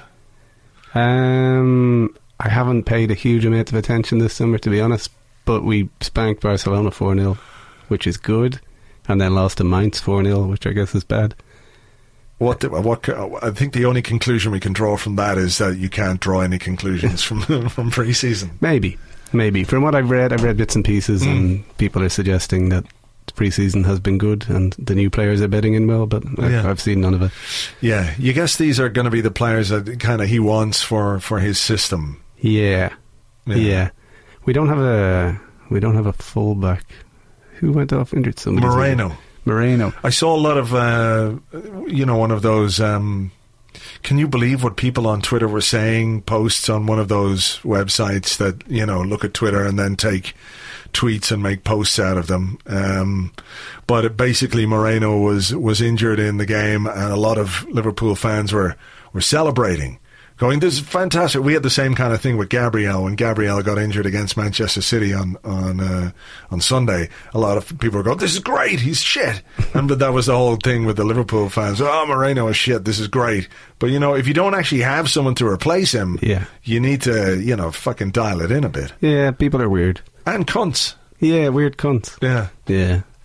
Um, I haven't paid a huge amount of attention this summer, to be honest, but we spanked Barcelona four nil, which is good, and then lost to Mainz four nil, which I guess is bad. What, the, what? I think the only conclusion we can draw from that is that you can't draw any conclusions from from pre-season. Maybe, maybe. From what I've read, I've read bits and pieces, mm. and people are suggesting that pre-season has been good and the new players are bedding in well, but I've, yeah. I've seen none of it. Yeah, you guess these are going to be the players that kind of he wants for, for his system. Yeah. yeah, yeah. We don't have a we don't have a fullback. Who went off injured? Somebody. Moreno. Moreno. I saw a lot of, uh, you know, one of those, um, can you believe what people on Twitter were saying, posts on one of those websites that, you know, look at Twitter and then take tweets and make posts out of them. Um, but it basically Moreno was, was injured in the game and a lot of Liverpool fans were, were celebrating. Going, this is fantastic. We had the same kind of thing with Gabriel when Gabriel got injured against Manchester City on on uh, on Sunday. A lot of people were going, "This is great. He's shit." And but that was the whole thing with the Liverpool fans. Oh, Moreno is shit. This is great. But you know, if you don't actually have someone to replace him, yeah. you need to, you know, fucking dial it in a bit. Yeah, people are weird and cunts. Yeah, weird cunts. Yeah, yeah.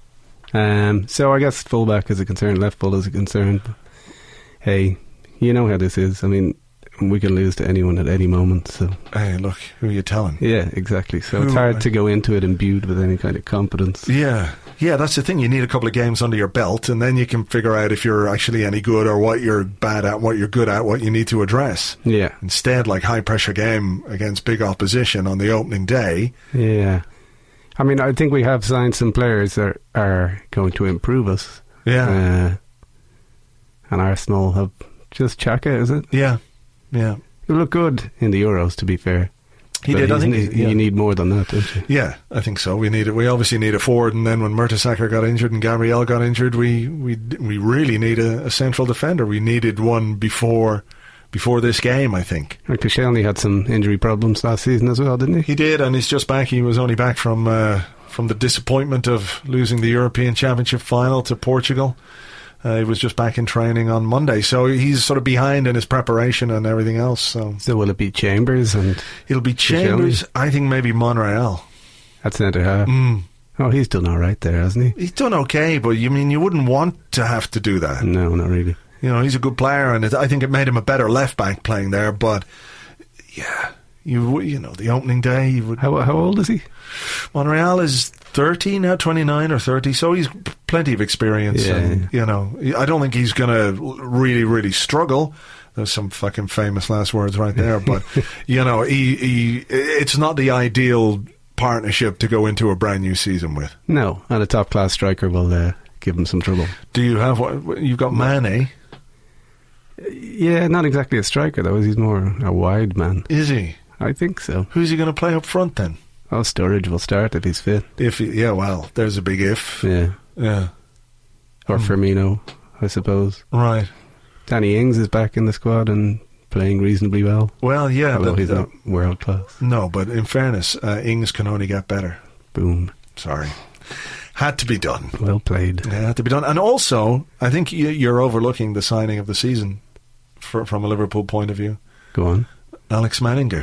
Um, so I guess fullback is a concern, left full is a concern. Hey, you know how this is. I mean, we can lose to anyone at any moment. So Hey, look, who are you telling? yeah, exactly. So Who it's am hard I? to go into it imbued with any kind of confidence. Yeah, yeah, that's the thing. You need a couple of games under your belt, and then you can figure out if you're actually any good or what you're bad at, what you're good at, what you need to address. Yeah, Instead, like high pressure game against big opposition on the opening day. yeah. I mean, I think we have signed some players that are going to improve us. Yeah, Uh, and Arsenal have just Xhaka, is it? yeah, yeah. He looked good in the Euros, to be fair. He But did. I he's think ne- he- yeah. you need more than that, don't you? Yeah, I think so. We need it. We obviously need a forward, and then when Mertesacker got injured and Gabriel got injured, we we we really need a, a central defender. We needed one before before this game, I think. And Koscielny had some injury problems last season as well, didn't he? He did, and he's just back. He was only back from uh, from the disappointment of losing the European Championship final to Portugal. Uh, he was just back in training on Monday, so he's sort of behind in his preparation and everything else. So So will it be Chambers and it'll be Chambers. I think maybe Monreal. at centre half? Mm. Oh, he's done all right there, hasn't he? He's done okay, but you mean you wouldn't want to have to do that. No, not really. You know, he's a good player, and it, I think it made him a better left back playing there. But yeah, you you know, the opening day, you would. How how old is he? Monreal is thirty now, twenty-nine or thirty, so he's p- plenty of experience. Yeah. And, you know, I don't think he's going to really, really struggle. There's some fucking famous last words right there, but you know, he, he it's not the ideal partnership to go into a brand new season with. No, and a top class striker will uh, give him some trouble. Do you have what you've got? Mane, Yeah, not exactly a striker though. He's more a wide man. is he? I think so. Who's he going to play up front then? Oh, Sturridge will start if he's fit. If he, yeah, well, there's a big if. Yeah, Yeah, or Hmm. Firmino, I suppose. right. Danny Ings is back in the squad and playing reasonably well. Well, yeah, Although but, he's uh, not world class. no, but in fairness, uh, Ings can only get better. Boom. Sorry, had to be done. Well played. Yeah, had to be done. And also, I think you- you're overlooking the signing of the season for, from a Liverpool point of view. Go on. Alex Manninger.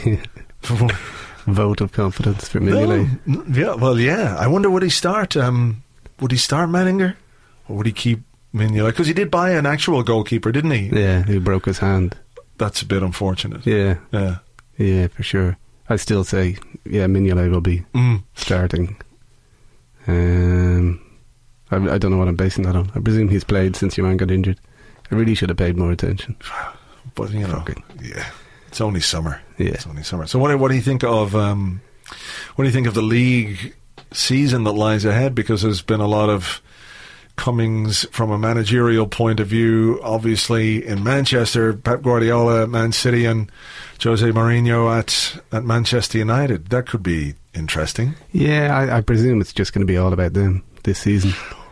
Vote of confidence for No, Mignolet. n- yeah, well, yeah. I wonder would he start? Um, would he start Manninger, or would he keep Mignolet? Because he did buy an actual goalkeeper, didn't he? Yeah, who broke his hand. That's a bit unfortunate. Yeah, Yeah. yeah, for sure. I still say, yeah, Mignolet will be Mm. starting. Um, I, I don't know what I'm basing that on. I presume he's played since your man got injured. I really should have paid more attention. But you know, Fuck it. yeah, it's only summer. Yeah. It's only summer. So what? do- What do you think of? Um, what do you think of the league season that lies ahead? Because there's been a lot of comings from a managerial point of view. Obviously, in Manchester, Pep Guardiola at Man City and Jose Mourinho at at Manchester United. That could be interesting. Yeah, I, I presume it's just going to be all about them this season.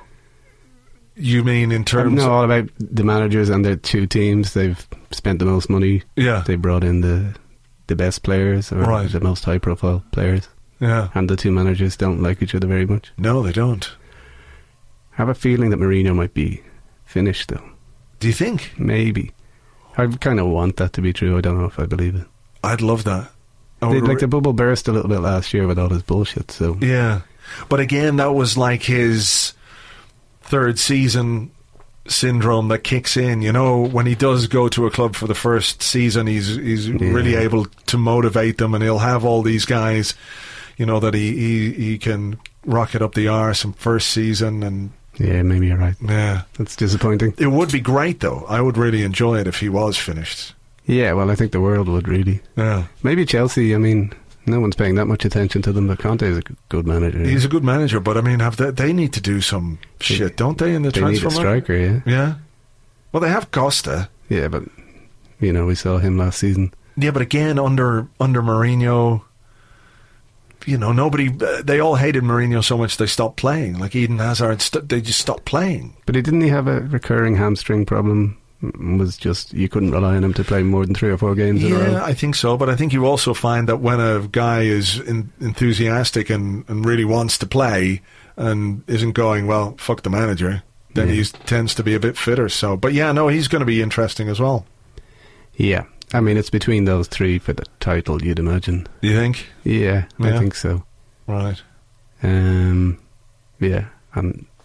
You mean in terms? no, all about the managers and their two teams. They've spent the most money. Yeah. They brought in the the best players, or Right. the most high profile players. Yeah. And the two managers don't like each other very much. No, they don't. I have a feeling that Mourinho might be finished, though. Do you think? Maybe. I kind of want that to be true. I don't know if I believe it. I'd love that. I They, would like re- the bubble burst a little bit last year with all his bullshit. So Yeah. But again, that was like his third season syndrome that kicks in. You know, when he does go to a club for the first season, he's he's really able to motivate them, and he'll have all these guys, you know, that he, he, he can rocket up the arse in first season. And yeah, maybe you're right. yeah, That's disappointing. it would be great, though. I would really enjoy it if he was finished. Yeah, well, I think the world would really. Yeah. Maybe Chelsea. I mean, no one's paying that much attention to them, but Conte is a g- good manager. He's a good manager, but I mean, have they, they need to do some shit, don't they, in the They need transfer a market? striker, yeah. Yeah. Well, they have Costa. Yeah, but you know, we saw him last season. Yeah, but again, under under Mourinho, you know, nobody, uh, they all hated Mourinho so much they stopped playing. Like Eden Hazard, st- they just stopped playing. But he didn't he have a recurring hamstring problem? Mm, Was just you couldn't rely on him to play more than three or four games in a row. Yeah, I think so. But I think you also find that when a guy is in, enthusiastic and, and really wants to play and isn't going, well, fuck the manager, then Yeah. he tends to be a bit fitter. So, but yeah, no, he's going to be interesting as well. Yeah, I mean it's between those three for the title, you'd imagine. You think? Yeah, Yeah. I think so. Right. Um, yeah, and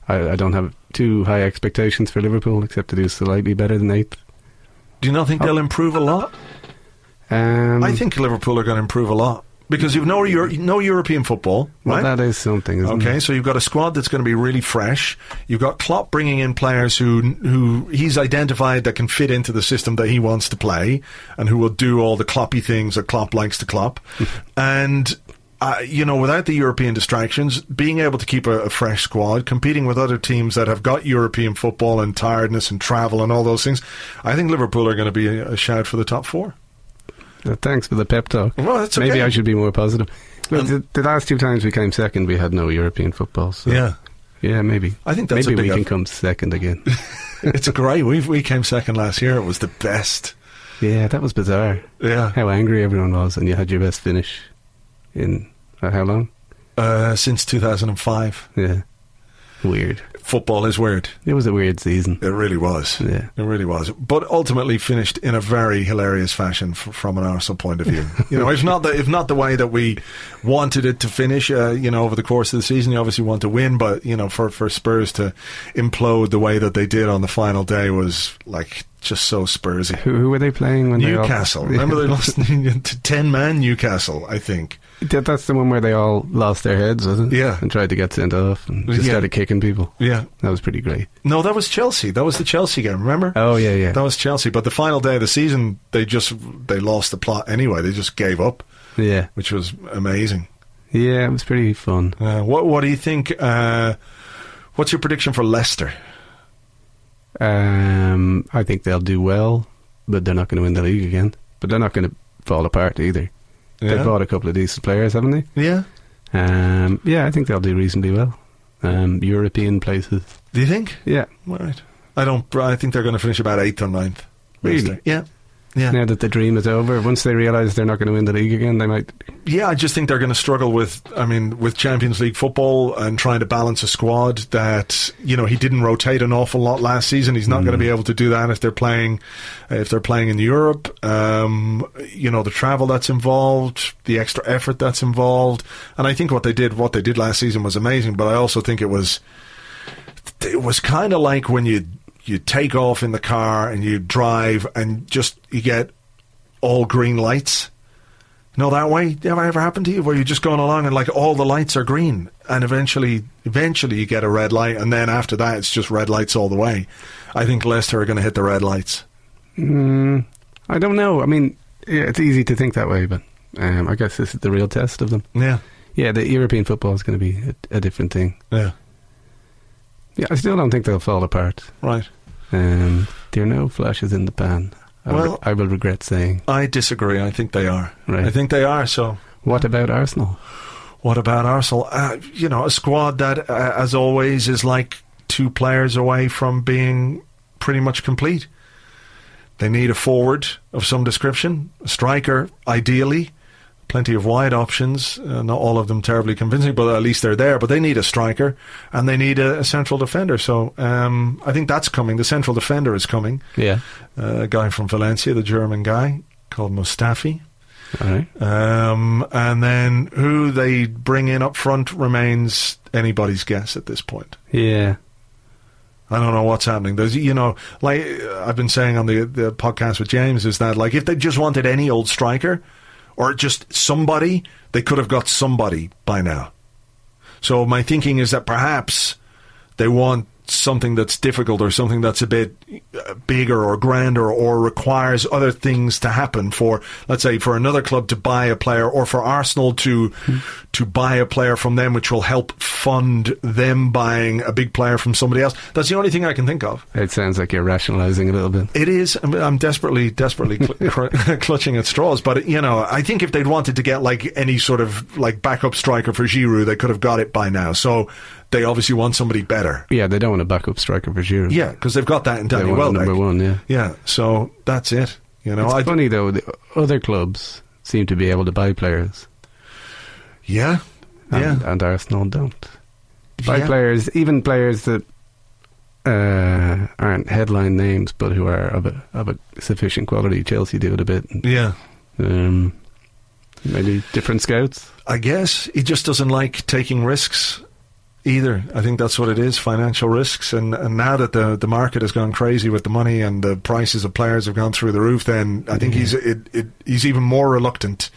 I, I don't have too high expectations for Liverpool, except to do slightly better than eighth. Do you not think oh. they'll improve a lot? Um, I think Liverpool are going to improve a lot. Because you've no, Euro- no European football, right? Well, that is something, isn't okay, it? so you've got a squad that's going to be really fresh. You've got Klopp bringing in players who who he's identified that can fit into the system that he wants to play and who will do all the Kloppy things that Klopp likes to Klopp. and, uh, you know, without the European distractions, being able to keep a, a fresh squad, competing with other teams that have got European football and tiredness and travel and all those things, I think Liverpool are going to be a, a shout for the top four. Uh, thanks for the pep talk. Well, that's okay. Maybe I should be more positive. Look, the, the last two times we came second, we had no European football. So yeah, yeah, maybe. I think that's maybe a big we can up. come second again. It's great. We we came second last year. It was the best. Yeah, that was bizarre. Yeah, how angry everyone was, and you had your best finish in uh, how long? Uh, since two thousand five. Yeah, weird. Football is weird. It was a weird season. It really was. Yeah. It really was. But ultimately finished in a very hilarious fashion f- from an Arsenal point of view. You know, if not the if not the way that we wanted it to finish, uh, you know, over the course of the season, you obviously want to win, but, you know, for, for Spurs to implode the way that they did on the final day was, like, just so Spursy. Who, who were they playing when Newcastle. they all... Remember they lost to ten-man Newcastle, I think. That's the one where they all lost their heads, wasn't it? Yeah. And tried to get sent off and just yeah. started kicking people. Yeah. That was pretty great. No, that was Chelsea. That was the Chelsea game, remember? Oh, yeah, yeah. That was Chelsea. But the final day of the season, they just, they lost the plot anyway. They just gave up. Yeah. Which was amazing. Yeah, it was pretty fun. Uh, what, what do you think, uh, what's your prediction for Leicester? Um, I think they'll do well, but they're not going to win the league again. But they're not going to fall apart either. Yeah. They've bought a couple of decent players, haven't they? Yeah. Um, yeah, I think they'll do reasonably well. Um, European places. Do you think? Yeah. Right. I don't. I think they're going to finish about eighth or ninth. Really? Yeah. Yeah. Now that the dream is over, once they realise they're not going to win the league again, they might... Yeah, I just think they're going to struggle with, I mean, with Champions League football and trying to balance a squad that, you know, he didn't rotate an awful lot last season. He's not mm. going to be able to do that if they're playing, if they're playing in Europe. Um, you know, the travel that's involved, the extra effort that's involved. And I think what they did, what they did last season was amazing, but I also think it was, it was kind of like when you, you take off in the car and you drive and just you get all green lights. You know that way? Ever ever happened to you where you're just going along and like all the lights are green and eventually eventually you get a red light and then after that it's just red lights all the way. I think Leicester are going to hit the red lights. Mm, I don't know. I mean, yeah, it's easy to think that way, but um, I guess this is the real test of them. Yeah. Yeah, the European football is going to be a, a different thing. Yeah. Yeah, I still don't think they'll fall apart. Right. Um, there are no flashes in the pan. I, well, re- I will regret saying. I disagree. I think they are. Right. I think they are. So, what about Arsenal? What about Arsenal? Uh, you know, a squad that, uh, as always, is like two players away from being pretty much complete. They need a forward of some description, a striker, ideally. Plenty of wide options, uh, not all of them terribly convincing, but at least they're there. But they need a striker, and they need a, a central defender. So um, I think that's coming. The central defender is coming. Yeah. Uh, a guy from Valencia, the German guy, called Mustafi. All right. Um, and then who they bring in up front remains anybody's guess at this point. Yeah. I don't know what's happening. There's, you know, like I've been saying on the, the podcast with James, is that like if they just wanted any old striker, or just somebody, they could have got somebody by now. So my thinking is that perhaps they want something that's difficult or something that's a bit bigger or grander or requires other things to happen for, let's say, for another club to buy a player or for Arsenal to mm. to buy a player from them, which will help fund them buying a big player from somebody else. That's the only thing I can think of. It sounds like you're rationalising a little bit. It is. I'm, I'm desperately, desperately cl- cr- clutching at straws. But, you know, I think if they'd wanted to get like any sort of like backup striker for Giroud, they could have got it by now. So they obviously want somebody better. Yeah, they don't want a backup striker for Giroud. Yeah, because they've got that in Danny Welbeck. Welbeck. Number one, yeah. Yeah, so that's it. You know, it's I'd, funny though. The other clubs seem to be able to buy players. Yeah, and, yeah, and Arsenal don't buy yeah. players, even players that uh, aren't headline names, but who are of a of a sufficient quality. Chelsea do it a bit. Yeah, um, maybe different scouts. I guess he just doesn't like taking risks. either. I think that's what it is, financial risks. And, and now that the the market has gone crazy with the money and the prices of players have gone through the roof, then I think mm-hmm. he's it, it, he's even more reluctant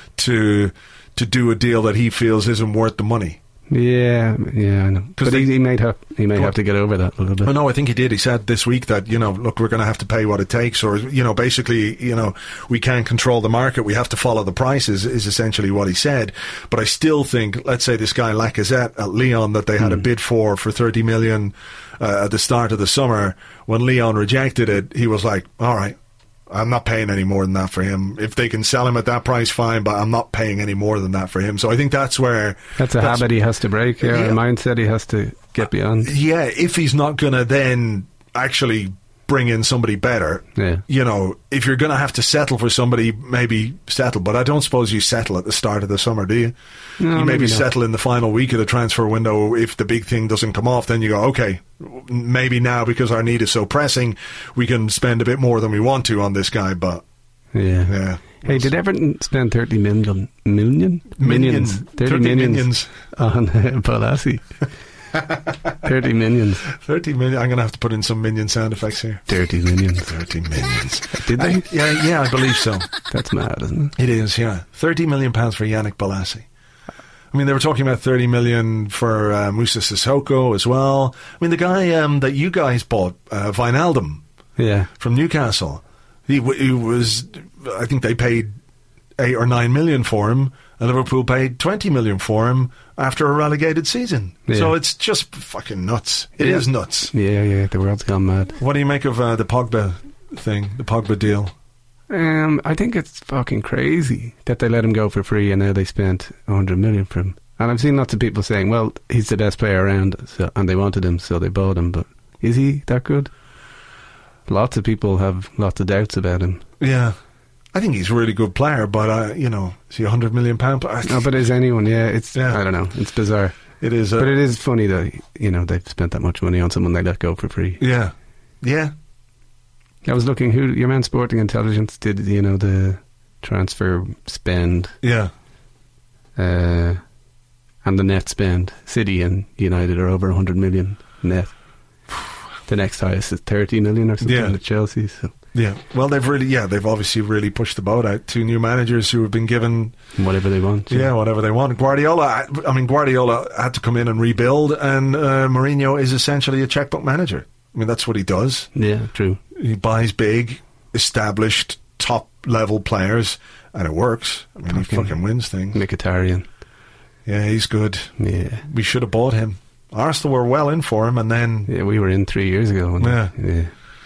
to to do a deal that he feels isn't worth the money. Yeah, yeah, I know. But they, he, he might have he might have to get over that a little bit. Oh, no, I think he did. He said this week that, you know, look, we're going to have to pay what it takes, or, you know, basically, you know, we can't control the market. We have to follow the prices, is essentially what he said. But I still think, let's say this guy Lacazette at Lyon that they had mm. a bid for for thirty million uh, at the start of the summer. When Lyon rejected it, he was like, all right, I'm not paying any more than that for him. If they can sell him at that price, fine, but I'm not paying any more than that for him. So I think that's where... That's a that's, habit he has to break, yeah, yeah. a mindset he has to get beyond. Yeah, if he's not going to then actually bring in somebody better, yeah. you know, if you're going to have to settle for somebody, maybe settle. But I don't suppose you settle at the start of the summer, do you? No, you maybe, maybe settle in the final week of the transfer window. If the big thing doesn't come off, then you go, okay, maybe now because our need is so pressing, we can spend a bit more than we want to on this guy, but... Yeah. yeah. Hey, did Everton spend thirty million? Million? Minions. thirty, thirty minions, minions. on uh, Bolasie. thirty millions. thirty million. I'm going to have to put in some minion sound effects here. thirty millions. thirty millions. Did they? I, yeah, yeah, I believe so. That's mad, isn't it? It is, yeah. thirty million pounds for Yannick Bolasie. I mean, they were talking about thirty million for uh, Moussa Sissoko as well. I mean, the guy um, that you guys bought, uh, Wijnaldum, yeah, from Newcastle, he, w- he was, I think they paid eight or nine million for him, and Liverpool paid twenty million for him after a relegated season. Yeah. So it's just fucking nuts. It yeah. is nuts. Yeah, yeah, the world's gone mad. What do you make of uh, the Pogba thing, the Pogba deal? Um, I think it's fucking crazy that they let him go for free and now they spent one hundred million for him. And I've seen lots of people saying, well, he's the best player around, so, and they wanted him, so they bought him. But is he that good? Lots of people have lots of doubts about him. Yeah. I think he's a really good player, but, uh, you know, is he one hundred million pounds? No, but is anyone, yeah. It's yeah. I don't know. It's bizarre. It is. Uh, but it is funny that, you know, they've spent that much money on someone they let go for free. Yeah. Yeah. I was looking, who your man Sporting Intelligence did, you know, the transfer spend. Yeah. Uh, and the net spend. City and United are over one hundred million net. The next highest is thirty million or something yeah. at Chelsea. So. Yeah. Well, they've really, yeah, they've obviously really pushed the boat out. Two new managers who have been given... whatever they want. Yeah, yeah whatever they want. Guardiola, I mean, Guardiola had to come in and rebuild, and uh, Mourinho is essentially a checkbook manager. I mean, that's what he does. Yeah, true. He buys big, established, top-level players, and it works. I mean, fucking he fucking wins things. Mkhitaryan. Yeah, he's good. Yeah. We should have bought him. Arsenal were well in for him, and then... Yeah, we were in three years ago. Yeah. yeah.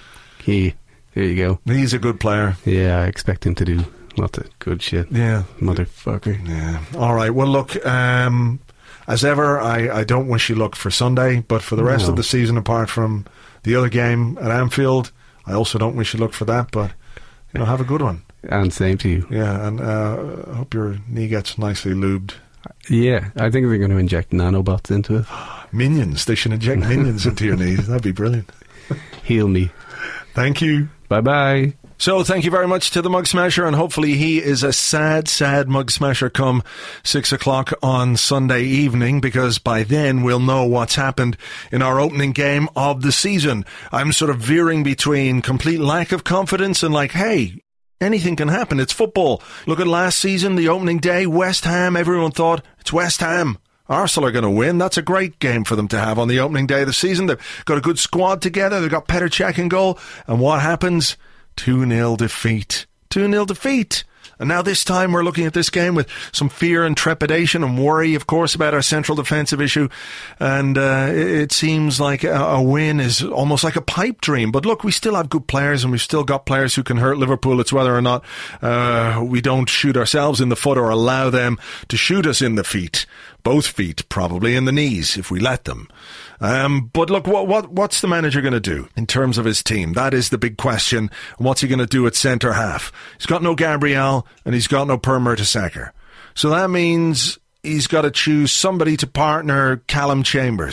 He, there you go. He's a good player. Yeah, I expect him to do lots of good shit. Yeah. Motherfucker. Yeah. All right, well, look... Um, as ever, I, I don't wish you luck for Sunday, but for the rest no. of the season, apart from the other game at Anfield, I also don't wish you luck for that, but, you know, have a good one. And same to you. Yeah, and uh, I hope your knee gets nicely lubed. Yeah, I think they're going to inject nanobots into it. Minions. They should inject minions into your knees. That'd be brilliant. Heal me. Thank you. Bye-bye. So thank you very much to the Mug Smasher, and hopefully he is a sad, sad Mug Smasher come six o'clock on Sunday evening, because by then we'll know what's happened in our opening game of the season. I'm sort of veering between complete lack of confidence and like, hey, anything can happen. It's football. Look at last season, the opening day, West Ham. Everyone thought, it's West Ham. Arsenal are going to win. That's a great game for them to have on the opening day of the season. They've got a good squad together. They've got Petr Cech in goal. And what happens? two nil defeat. two nil defeat. And now this time we're looking at this game with some fear and trepidation and worry, of course, about our central defensive issue. And uh, it seems like a, a win is almost like a pipe dream. But look, we still have good players, and we've still got players who can hurt Liverpool. It's whether or not uh, we don't shoot ourselves in the foot or allow them to shoot us in the feet. Both feet, probably, in the knees, if we let them. Um, but look, what, what what's the manager going to do in terms of his team? That is the big question. And what's he going to do at centre half? He's got no Gabriel, and he's got no Per Mertesacker. So that means he's got to choose somebody to partner Callum Chambers.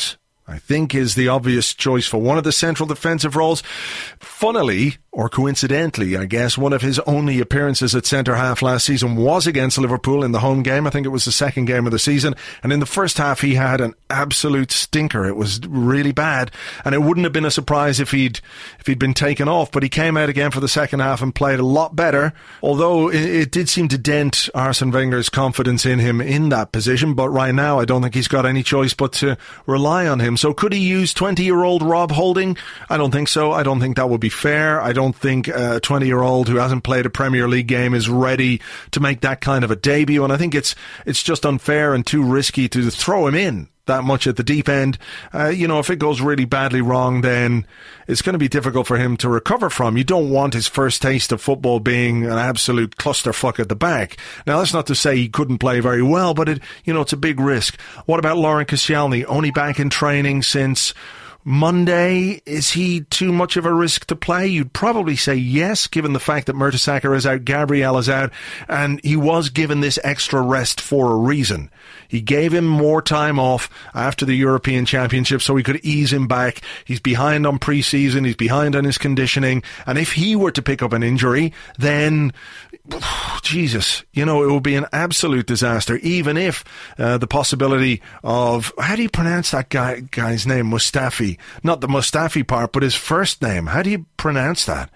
I think, is the obvious choice for one of the central defensive roles. Funnily, or coincidentally, I guess, one of his only appearances at centre-half last season was against Liverpool in the home game. I think it was the second game of the season. And in the first half, he had an absolute stinker. It was really bad. And it wouldn't have been a surprise if he'd if he'd been taken off. But he came out again for the second half and played a lot better. Although it, it did seem to dent Arsene Wenger's confidence in him in that position. But right now, I don't think he's got any choice but to rely on him. So could he use twenty-year-old Rob Holding? I don't think so. I don't think that would be fair. I don't think a twenty-year-old who hasn't played a Premier League game is ready to make that kind of a debut. And I think it's it's just unfair and too risky to throw him in that much at the deep end. Uh, you know, if it goes really badly wrong, then it's going to be difficult for him to recover from. You don't want his first taste of football being an absolute clusterfuck at the back. Now, that's not to say he couldn't play very well, but it, you know, it's a big risk. What about Laurent Koscielny? Only back in training since Monday. Is he too much of a risk to play? You'd probably say yes, given the fact that Mertesacker is out, Gabriel is out, and he was given this extra rest for a reason. He gave him more time off after the European Championship so he could ease him back. He's behind on pre-season, he's behind on his conditioning, and if he were to pick up an injury, then Jesus, you know, it would be an absolute disaster, even if uh, the possibility of, how do you pronounce that guy guy's name? Mustafi. Not the Mustafi part, but his first name. How do you pronounce that?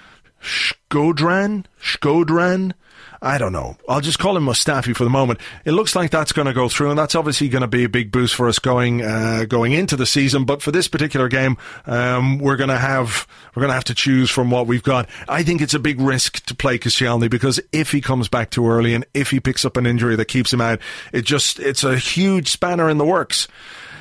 Shkodran? Shkodran? I don't know. I'll just call him Mustafi for the moment. It looks like that's going to go through, and that's obviously going to be a big boost for us going uh, going into the season. But for this particular game, um, we're going to have we're going to have to choose from what we've got. I think it's a big risk to play Koscielny because if he comes back too early and if he picks up an injury that keeps him out, it just it's a huge spanner in the works.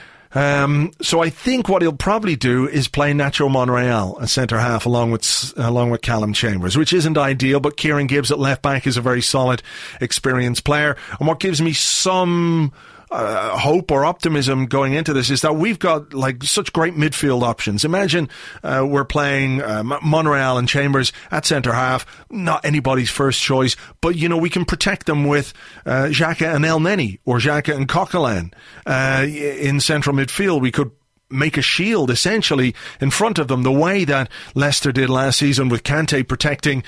Um, so I think what he'll probably do is play Nacho Monreal at centre half along with along with Callum Chambers, which isn't ideal, but Kieran Gibbs at left back is a very solid, experienced player. And what gives me some uh, hope or optimism going into this is that we've got like such great midfield options. Imagine uh, we're playing uh, Monreal and Chambers at centre half, not anybody's first choice, but you know we can protect them with uh, Xhaka and El Neni or Xhaka and Coquelin uh, in central midfield. We could make a shield essentially in front of them, the way that Leicester did last season with Kante protecting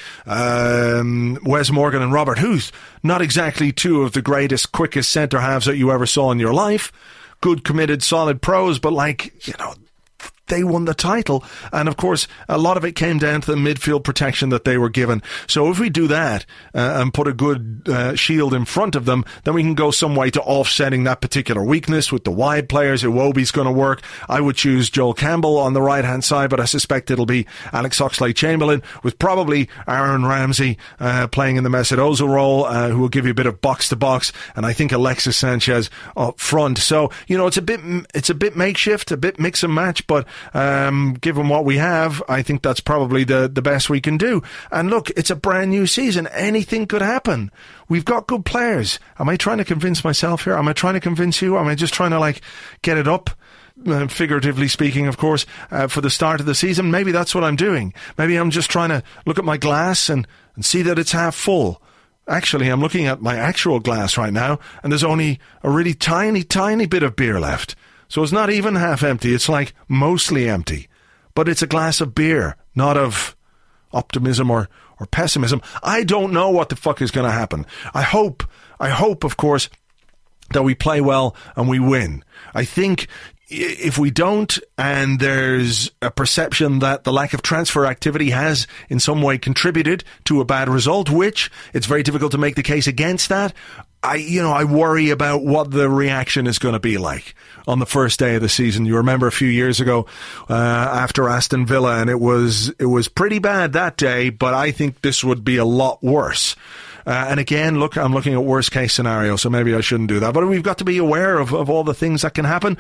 um, Wes Morgan and Robert Huth. Not exactly two of the greatest, quickest centre halves that you ever saw in your life. Good, committed, solid pros, but like, you know, they won the title. And of course, a lot of it came down to the midfield protection that they were given. So if we do that uh, and put a good uh, shield in front of them, then we can go some way to offsetting that particular weakness with the wide players. Iwobi's going to work. I would choose Joel Campbell on the right-hand side, but I suspect it'll be Alex Oxlade-Chamberlain with probably Aaron Ramsey uh, playing in the Mesut Ozil role, uh, who will give you a bit of box-to-box, and I think Alexis Sanchez up front. So, you know, it's a bit it's a bit makeshift, a bit mix and match, but Um, given what we have, I think that's probably the, the best we can do. And look, it's a brand new season. Anything could happen. We've got good players. Am I trying to convince myself here? Am I trying to convince you? Am I just trying to, like, get it up? Uh, figuratively speaking, of course, uh, for the start of the season. Maybe that's what I'm doing. Maybe I'm just trying to look at my glass and, and see that it's half full. Actually, I'm looking at my actual glass right now, and there's only a really tiny, tiny bit of beer left. So it's not even half empty. It's like mostly empty. But it's a glass of beer, not of optimism or, or pessimism. I don't know what the fuck is going to happen. I hope, I hope, of course, that we play well and we win. I think if we don't, and there's a perception that the lack of transfer activity has in some way contributed to a bad result, which it's very difficult to make the case against that, I, you know, I worry about what the reaction is going to be like on the first day of the season. You remember a few years ago, uh, after Aston Villa, and it was, it was pretty bad that day, but I think this would be a lot worse. Uh, and again, look, I'm looking at worst case scenario, so maybe I shouldn't do that. But we've got to be aware of, of all the things that can happen.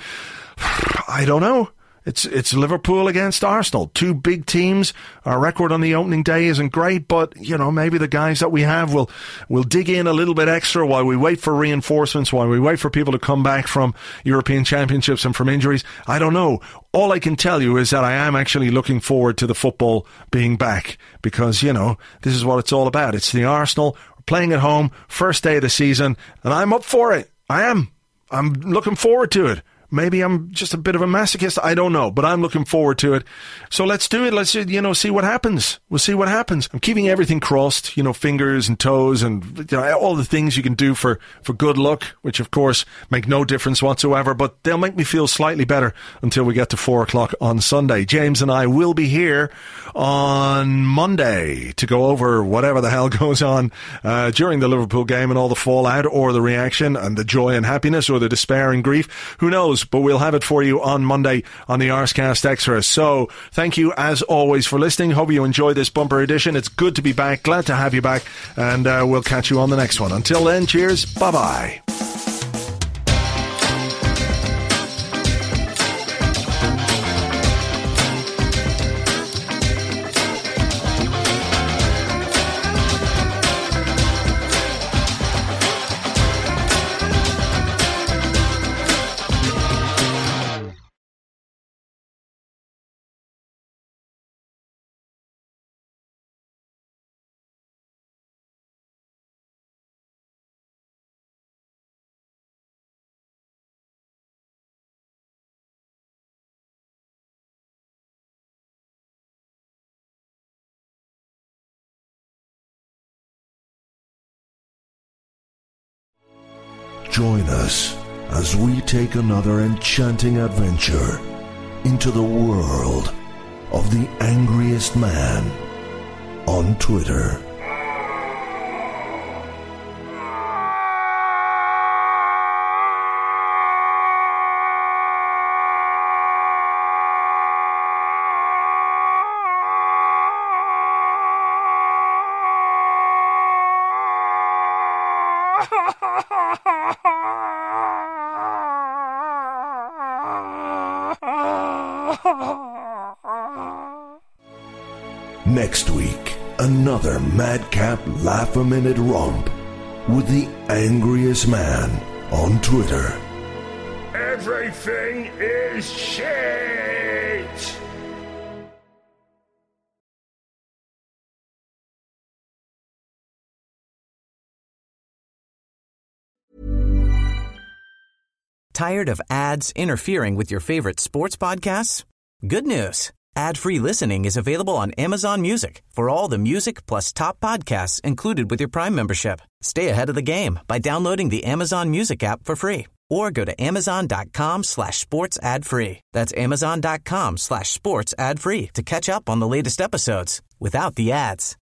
I don't know. It's it's Liverpool against Arsenal. Two big teams. Our record on the opening day isn't great, but, you know, maybe the guys that we have will, will dig in a little bit extra while we wait for reinforcements, while we wait for people to come back from European Championships and from injuries. I don't know. All I can tell you is that I am actually looking forward to the football being back because, you know, this is what it's all about. It's the Arsenal. We're playing at home, first day of the season, and I'm up for it. I am. I'm looking forward to it. maybe I'm just a bit of a masochist. I don't know, but I'm looking forward to it. So let's do it. Let's, you know, see what happens. We'll see what happens. I'm keeping everything crossed, you know, fingers and toes and, you know, all the things you can do for, for good luck, which of course make no difference whatsoever, but they'll make me feel slightly better until we get to four o'clock on Sunday. James and I will be here on Monday to go over whatever the hell goes on uh, during the Liverpool game and all the fallout or the reaction and the joy and happiness or the despair and grief. Who knows? But we'll have it for you on Monday on the Arscast Extra. So thank you as always for listening. Hope you enjoy this bumper edition. It's good to be back. Glad to have you back. And uh, we'll catch you on the next one. Until then, cheers. Bye-bye. Join us as we take another enchanting adventure into the world of the angriest man on Twitter. Next week, another madcap laugh-a-minute romp with the angriest man on Twitter. Everything is shit! Tired of ads interfering with your favorite sports podcasts? Good news. Ad-free listening is available on Amazon Music for all the music plus top podcasts included with your Prime membership. Stay ahead of the game by downloading the Amazon Music app for free or go to amazon.com slash sports ad free. That's amazon.com slash sports ad free to catch up on the latest episodes without the ads.